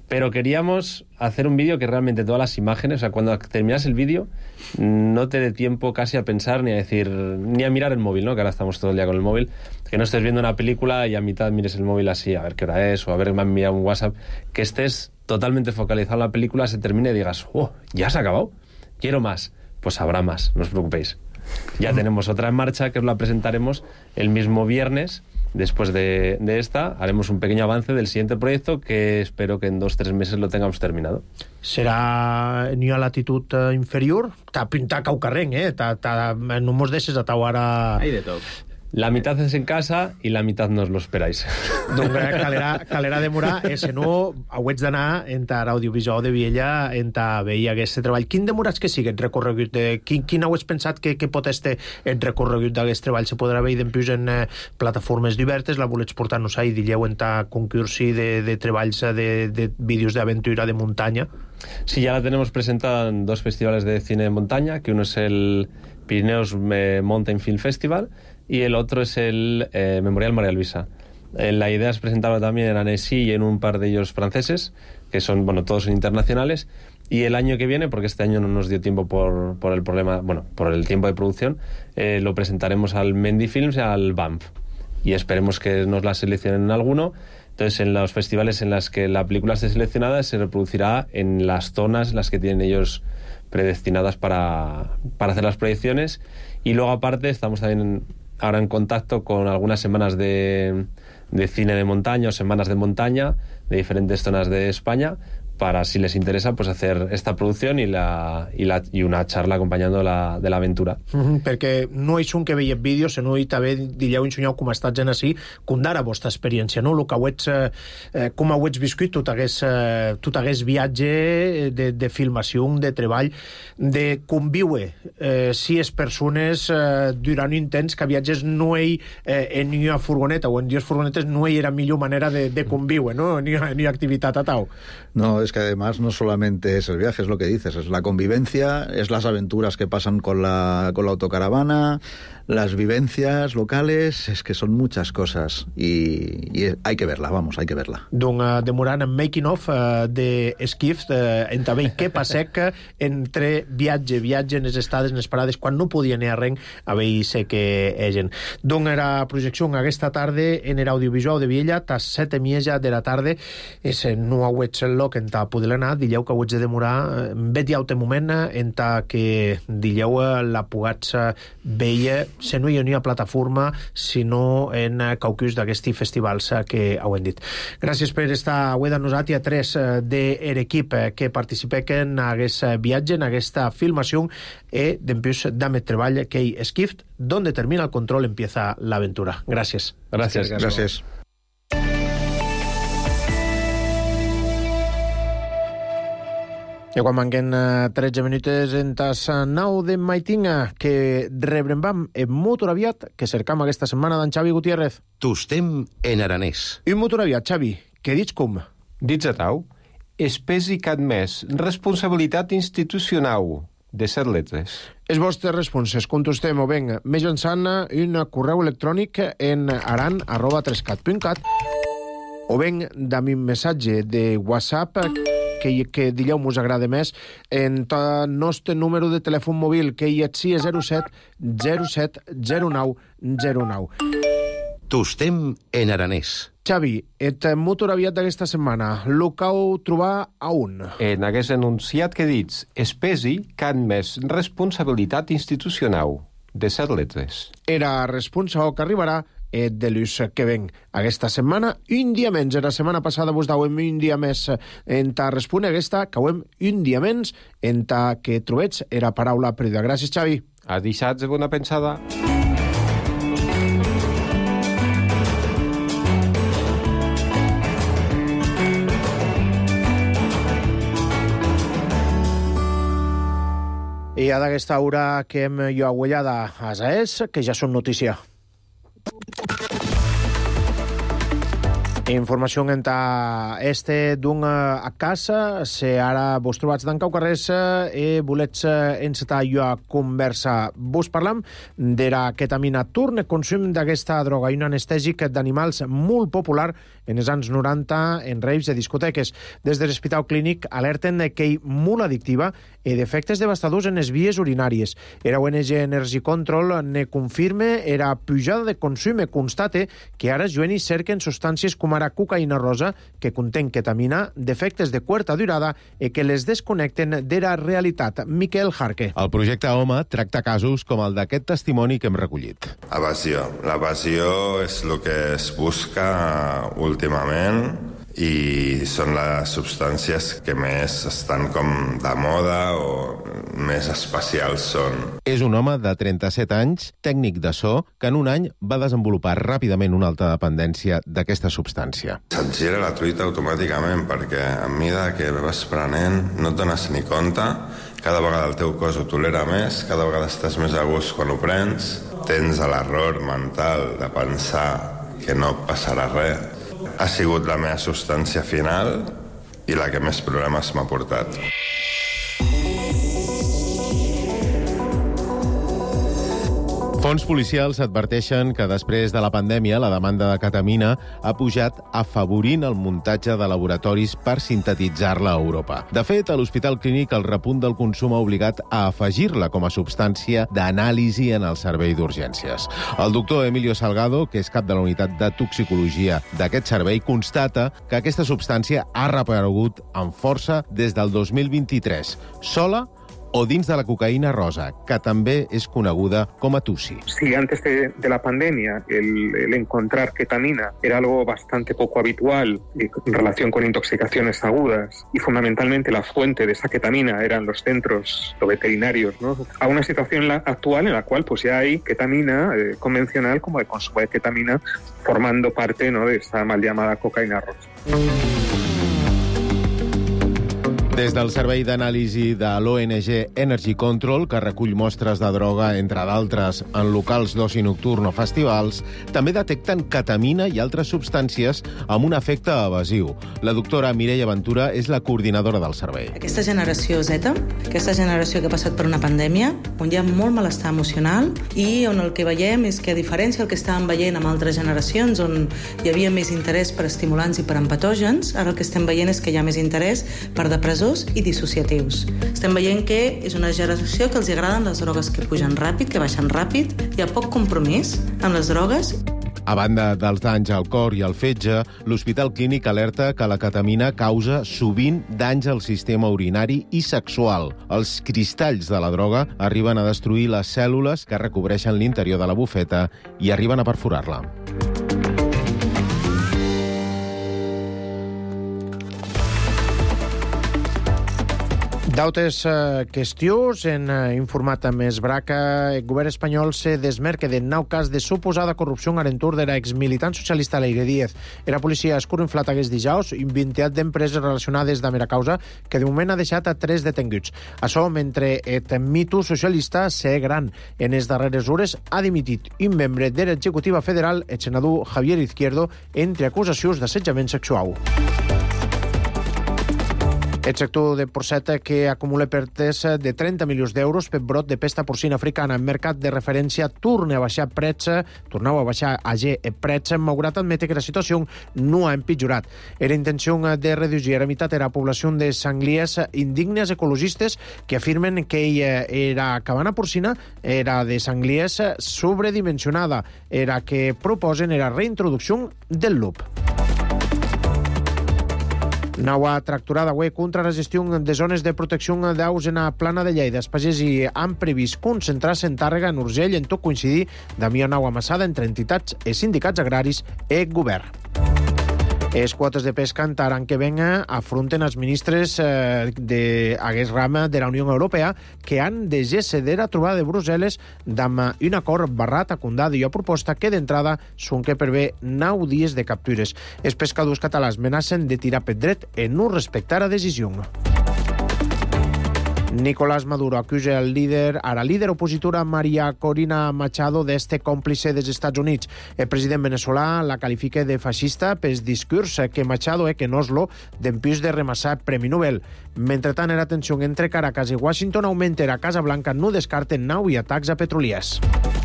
Pero queríamos hacer un vídeo que realmente todas las imágenes, o sea, cuando terminas el vídeo, no te dé tiempo casi a pensar ni a decir, ni a mirar el móvil, ¿no? Que ahora estamos todo el día con el móvil. Que no estés viendo una película y a mitad mires el móvil así, a ver qué hora es, o a ver, me han enviado un WhatsApp. Que estés totalmente focalizado en la película, se termine y digas, oh, ¿ya se ha acabado? Quiero más. Pues habrá más, no os preocupéis. Ya tenemos otra en marcha que os la presentaremos el mismo viernes. Después de, de esta, haremos un pequeño avance del siguiente proyecto que espero que en dos o tres meses lo tengamos terminado. Serà ni a latitud uh, inferior? T'ha pintat caucarrenc, eh? Ta, ta, no mos deixes a tau ara... Hay de tot. La mitad es en casa y la mitad no os lo esperáis. Donc calera, calera demorar, eh, si no, hauets d'anar entre l'audiovisual de Viella, entre veure aquest treball. Quin demorats que sigui el recorregut? De, quin, quin hauets pensat que, que pot estar el recorregut d'aquest treball? Se podrà veure d'empús en eh, plataformes diverses, la volets portar-nos ahí, dilleu, entre concursi de, de treballs de, de vídeos d'aventura de muntanya? Sí, ya la tenemos presentada en dos festivales de cine de montaña, que uno es el Pirineos Mountain Film Festival y el otro es el eh, Memorial María Luisa. Eh, la idea es presentarlo también en Annecy y en un par de ellos franceses, que son, bueno, todos son internacionales, y el año que viene, porque este año no nos dio tiempo por, por el problema, bueno, por el tiempo de producción, eh, lo presentaremos al Mendy Films y al B A M F, y esperemos que nos la seleccionen en alguno. Entonces, en los festivales en los que la película esté seleccionada, se reproducirá en las zonas en las que tienen ellos predestinadas para, para hacer las proyecciones. Y luego, aparte, estamos también ahora en contacto con algunas semanas de, de cine de montaña o semanas de montaña de diferentes zonas de España, para, si les interesa, pues hacer esta producción y, la, y, la, y una charla acompanyando la, de l'aventura. Mm-hmm, perquè no és un que veiet vídeos, sinó i també dieu ensenyeu com estàs gent així, condar a vostra experiència, no? El que hauets, eh, com hauets viscut tot aquest, eh, tot aquest viatge de, de filmació, de treball, de conviure eh, sis persones eh, durant un temps que viatges no hi eh, en una furgoneta o en dues furgonetes no hi era millor manera de, de conviure, no? Ni, ni activitat a tau. No, es que además no solamente es el viaje, es lo que dices, es la convivencia, es las aventuras que pasan con la, con la autocaravana, las vivencias locales, es que son muchas cosas y, y hay que verla, vamos, hay que verla. Donc, uh, demorant en making of uh, de Skift, uh, en també què passec entre viatge, viatge en les estades, en les parades, quan no podien anar a ren, a veure sé que egen. Donc, era projecció aquesta tarda en l'audiovisual de Viella, tas set i mitja de la tarda, és no hauets el lloc en ta poder anar, dilleu que hauets de demorar, vet ja un moment en ta que dilleu la pugats veia, se no hi ha ni a plataforma, sinó en caucus d'aquests festivals que heu dit. Gràcies per estar avui de nosaltres a tres de l'equip que participen en aquest viatge, en aquesta filmació, i d'empús d'amet treball que hi Skift, donde termina el control empieza l'aventura. Gràcies. Gràcies. Gràcies. I quan manquen tretze minuts en tas nou de maitinga, que rebrem en motor aviat, que cercam aquesta setmana d'en Xavi Gutiérrez. Tostem en aranès. Un motor aviat, Xavi, que dits com? Dits a tau, espesi que admès responsabilitat institucional de set letres. Els vostres responses, contestem o ben mitjançant un correu electrònic en aran arroba trescat punt cat o ben d'un missatge de WhatsApp que, que dilleu mos agrada més en el nostre número de telèfon mòbil, que hi és zero set zero set zero nou zero nou. Tostem en aranès. Xavi, et motor aviat d'aquesta setmana, lo cau trobar a un? En aquest enunciat que dits, espesi que admès responsabilitat institucional de set letres. Era responsable que arribarà et de l'ús que ven aquesta setmana, un dia menys. La setmana passada vos dauem un dia més en ta respondre aquesta, cauem un dia menys en ta que trobets era paraula perduda. Gràcies, Xavi. A deixats de bona pensada. I a d'aquesta hora que hem jo agüellada a Saés, que ja són notícia. Informació en este d'una a casa, se ara vos trobats d'en Caucarresa e volets encetar jo a conversa. Vos parlam d'era ketamina turn, consum d'aquesta droga i un anestèsic d'animals molt popular en els anys noranta en raves de discoteques. Des de l'Hospital Clínic alerten que hi molt addictiva i d'efectes devastadors en les vies urinàries. Era O N G Energy Control ne confirme era pujada de consum i constate que ara es jueni cerquen substàncies com ara cocaïna rosa, que contén ketamina, d'efectes de curta durada i que les desconnecten de la realitat. Miquel Jarque. El projecte Home tracta casos com el d'aquest testimoni que hem recollit. Evasió. L'evasió és el que es busca últimament i són les substàncies que més estan com de moda o més especials són. És un home de trenta-set anys, tècnic de so, que en un any va desenvolupar ràpidament una alta dependència d'aquesta substància. Se't gira la truita automàticament perquè a mesura que vas prenent no et dones ni compte, cada vegada el teu cos ho tolera més, cada vegada estàs més a gust quan ho prens, tens l'error mental de pensar que no passarà res. Ha sigut la meva substància final i la que més problemes m'ha portat. Fons policials adverteixen que després de la pandèmia la demanda de ketamina ha pujat afavorint el muntatge de laboratoris per sintetitzar-la a Europa. De fet, a l'Hospital Clínic el repunt del consum ha obligat a afegir-la com a substància d'anàlisi en el servei d'urgències. El doctor Emilio Salgado, que és cap de la unitat de toxicologia d'aquest servei, constata que aquesta substància ha reaparegut amb força des del dos mil vint-i-tres, sola o dins de la cocaïna rosa, que també és coneguda com a Tusi. Si antes de, de la pandemia el, el encontrar ketamina era algo bastante poco habitual en relación con intoxicaciones agudas y fundamentalmente la fuente de esa ketamina eran los centros los veterinarios, ¿no? A una situación la, actual en la cual pues ya hay ketamina eh, convencional como de consumo de ketamina formando parte, ¿no?, de esa mal llamada cocaïna rosa. Des del Servei d'Anàlisi de l'O N G Energy Control, que recull mostres de droga, entre d'altres, en locals d'oci nocturn o festivals, també detecten ketamina i altres substàncies amb un efecte evasiu. La doctora Mireia Ventura és la coordinadora del servei. Aquesta generació Z, aquesta generació que ha passat per una pandèmia, on hi ha molt malestar emocional i on el que veiem és que, a diferència del que estàvem veient amb altres generacions, on hi havia més interès per estimulants i per empatògens, ara el que estem veient és que hi ha més interès per depressors i dissociatius. Estem veient que és una generació que els agraden les drogues que pugen ràpid, que baixen ràpid, hi ha poc compromís amb les drogues. A banda dels danys al cor i al fetge, l'Hospital Clínic alerta que la ketamina causa sovint danys al sistema urinari i sexual. Els cristalls de la droga arriben a destruir les cèl·lules que recobreixen l'interior de la bufeta i arriben a perforar-la. D'altres uh, qüestions, en uh, informat més braca, el govern espanyol se desmerca de nou cas de suposada corrupció a l'entorn de l'exmilitant socialista Leire Díez. Era policia escorrinflat aquests dijous i vint d'empreses relacionades amb la causa, que de moment ha deixat a tres detenguts. Això mentre el mito socialista se gran. En les darreres hores ha dimitit un membre de l'executiva federal, el senador Javier Izquierdo, entre acusacions d'assetjament sexual. El sector de porceta, que acumula pertes de trenta milions d'euros per brot de pesta porcina africana. El mercat de referència torna a baixar preus, tornau a baixar a G preus, malgrat admetre que la situació no ha empitjorat. Era intenció de reduir a meitat la població de sangliers indignes ecologistes que afirmen que la cabana porcina era de sangliers sobredimensionada, era que proposen la reintroducció del lup. Nova tracturada avui contra la gestió de zones de protecció d'aus en la plana de Lleida. Els pagesos han previst concentrar-se en Tàrrega, en Urgell, en tot coincidir d'Amià nau amassada entre entitats i sindicats agraris i govern. Les quotes de pesca en Taran que venga afronten els ministres eh, d'aquest ram de la Unió Europea que han de ceder a trobar de Brussel·les amb un acord barrat a Condada i a proposta que d'entrada són que prevé nou dies de captures. Els pescadors catalans amenacen de tirar per dret en no respectar la decisió. Nicolás Maduro acusa el líder, ara líder opositora María Corina Machado d'este còmplice dels Estats Units. El president venezolà la qualifica de feixista pel discurs que Machado e que en Oslo d'empús de remassar Premi Nobel. Mentrestant, la tensió entre Caracas i Washington augmenta. A Casa Blanca no descarten nau i atacs a petroliers.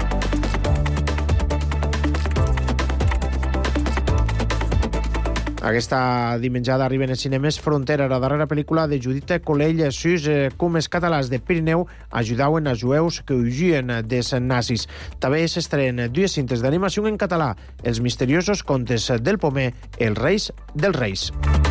Aquesta dimenjada arriben als cinemes Frontera, la darrera pel·lícula de Judit Colell, sus com els catalans de Pirineu ajudaven a jueus que hugien dels nazis. També s'estrenen dues cintes d'animació en català, Els misteriosos contes del Pomer, Els reis dels reis.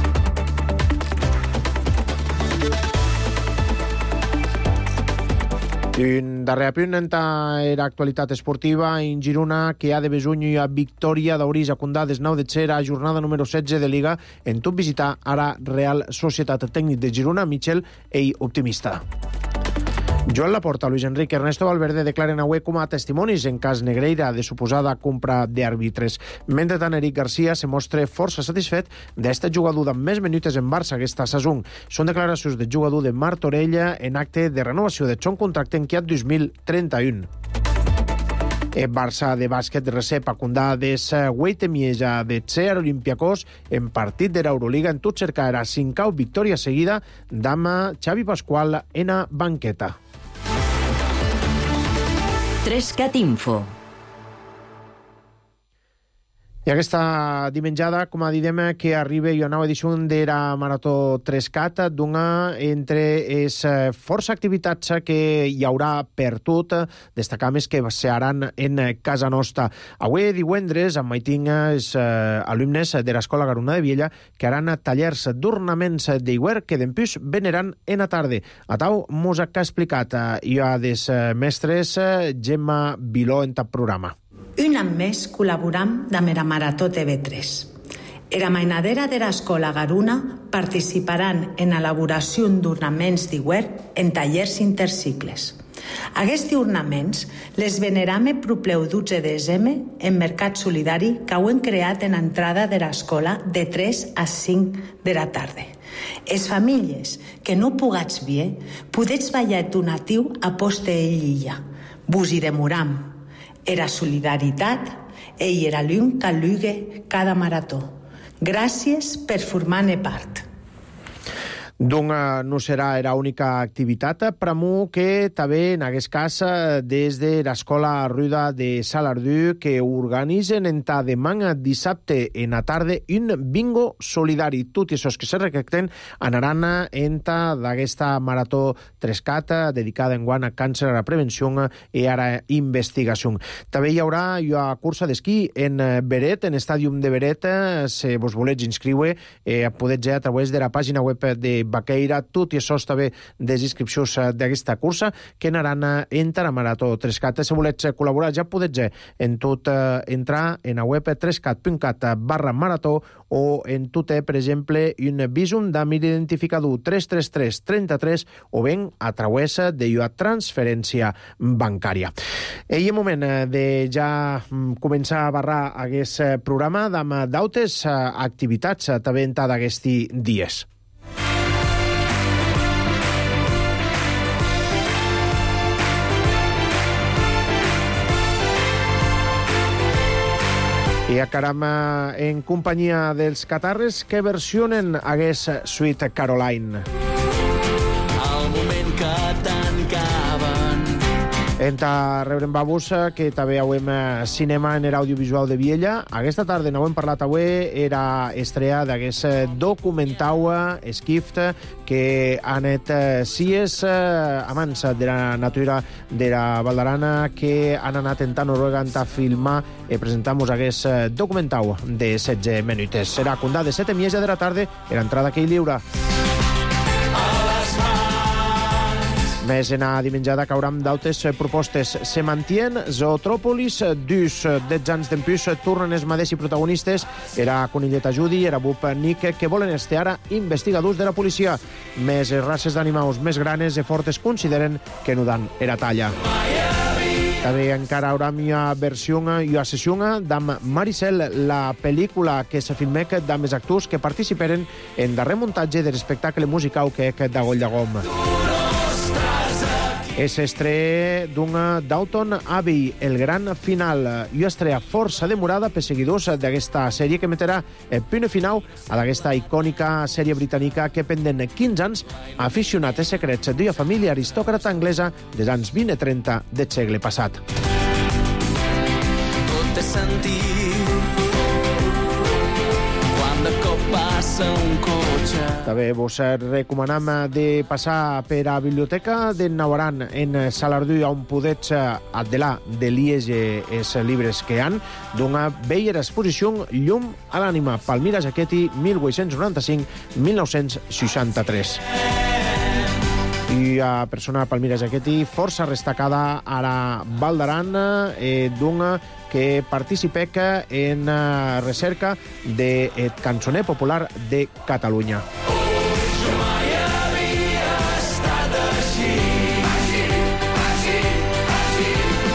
Un darrer apunt en era actualitat esportiva en Girona, que ha de Besuny i a Victòria d'Aurís a Condà des nou de Xera, jornada número setze de Liga, en tot visitar ara Real Societat. Tècnic de Girona, Michel, ell optimista. Joan Laporta, Luis Enrique, Ernesto Valverde declaren avui com a testimonis en cas Negreira de suposada compra d'àrbitres. Mentrestant, Eric Garcia se mostra força satisfet d'este jugador amb més minutes en Barça aquesta saison. Són declaracions del jugador de Martorella en acte de renovació de son contracte en quiat dos mil trenta-u. El Barça de bàsquet recep a Condà des Hueitemieja de Tser Olympiacos en partit de l'Euroliga en tot cercar era cinquau victòria seguida d'ama Xavi Pasqual en a banqueta. Trescat Info. I aquesta dimenjada, com a didem, que arriba una nova edició de la Marató Trescat, d'una entre les força activitats que hi haurà per tot, destacar més que seran en casa nostra. Avui divendres, amb maiting els alumnes de l'Escola Garuna de Viella, que haran tallers d'ornaments d'Iguer que d'empús veneran en la tarda. A tau mos ha explicat hi ha des mestres Gemma Viló en tap programa. Un any més col·laboram amb la Marató T V tres. La mainadera de l'Escola Garuna participaran en elaboració d'ornaments d'Iguer en tallers intercicles. Aquests ornaments les veneram el proper dotze de desembre en Mercat Solidari que ho hem creat en entrada de l'escola de tres a cinc de la tarda. Les famílies que no pugats bé podets ballar donatiu a poste de l'illa. Vos hi demoram. Era solidaritat i era l'un que lugue cada marató. Gràcies per formar-ne part. Doncs no serà la única activitat, però que també, en aquest cas, des de l'Escola Ruda de Salardú, que organitzen en ta demà dissabte en la tarda un bingo solidari. Tots els que se recrecten anaran en ta d'aquesta Marató Trescat, dedicada enguany a càncer, a la prevenció i a la investigació. També hi haurà una cursa d'esquí en Beret, en l'estàdium de Beret. Si vos voleu inscriure, eh, podeu ja a través de la pàgina web de Baqueira, tot i això també des inscripcions d'aquesta cursa que anaran entre la Marató Trescat. Si voleu col·laborar, ja podeu en tot entrar en la web trescat punt cat barra marató o en tot, per exemple, un visum amb identificador tres tres tres trenta-tres o ben a través de la transferència bancària. És el moment de ja començar a barrar aquest programa amb d'altres activitats també en d'aquests dies. I acaram en companyia dels catarres que versionen hagués Sweet Caroline. Al moment que tancaven. Enta rebrem babus que també hauem cinema en l'audiovisual de Viella. Aquesta tarda n'hauem parlat avui, era estrella d'aquest documental Skift que han anat sies amants de la natura de la Valdarana que han anat en Noruega a filmar i presentar-nos aquest documental de setze minutes. Serà a Condà de set i mitja de la tarda i l'entrada que hi lliure. Més en la dimenjada que hauram d'altres propostes. Se mantien Zootrópolis, dus dotze anys d'empús, tornen els mateixos protagonistes. Era Conilleta Judy, era Bub Nick, que volen estar ara investigadors de la policia. Més races d'animals més granes i fortes consideren que no dan era talla. També encara haurà una versió i una sessió d'Am Maricel, la pel·lícula que se filmec d'amb els actors que participaren en darrer muntatge de l'espectacle musical que és d'Agoll de Gom. És estre d'un Downton Abbey, el gran final. I estrea força demorada per seguidors d'aquesta sèrie que meterà el punt final a d'aquesta icònica sèrie britànica que pendent quinze anys ha aficionat a secrets d'una família aristòcrata anglesa dels anys vint i trenta del segle passat. Tot és sentit quan de cop passa un cotxe. També vos recomanam de passar per a biblioteca de Nawaran en Salardú on podets adelar de liege els llibres que han d'una vella exposició Llum a l'ànima, Palmira Jaquetti, mil vuit-cents noranta-cinc a mil nou-cents seixanta-tres. I a persona Palmira Jaquetti, força destacada a la Val d'Aran, eh, d'una que participec en uh, recerca de eh, cançoner popular de Catalunya. Jo mai havia estat així, així, així, així.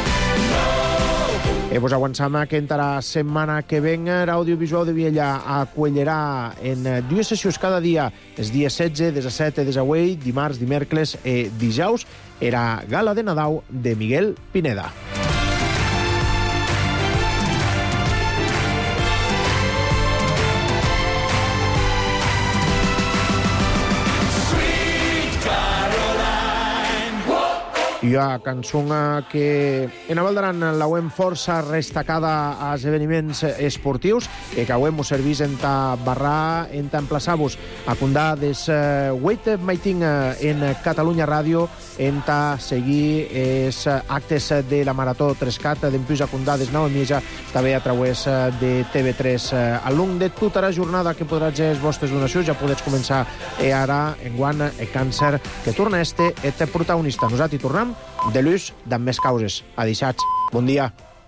No. E vos avançam que entre la setmana que ven l'audiovisual de Viella acollerà en dues sessions cada dia, els dies setze, disset i disset, dimarts, dimecres i dijous, era Gala de Nadal de Miguel Pineda. I la cançó que en Val d'Aran la hem força destacada als esdeveniments esportius i que hem servís en ta barrar, en ta emplaçar-vos a condar des Wait Maiting en Catalunya Ràdio, en ta seguir els actes de la Marató tres cat d'empuix a condar des nou i mitja, també a través de T V tres. Al long de tota la jornada que podràs fer les vostres donacions, ja podets començar i ara en guant el càncer que torna este et protagonista. Nosaltres hi tornem de l'ús d'amb més causes. Adixats. Bon dia.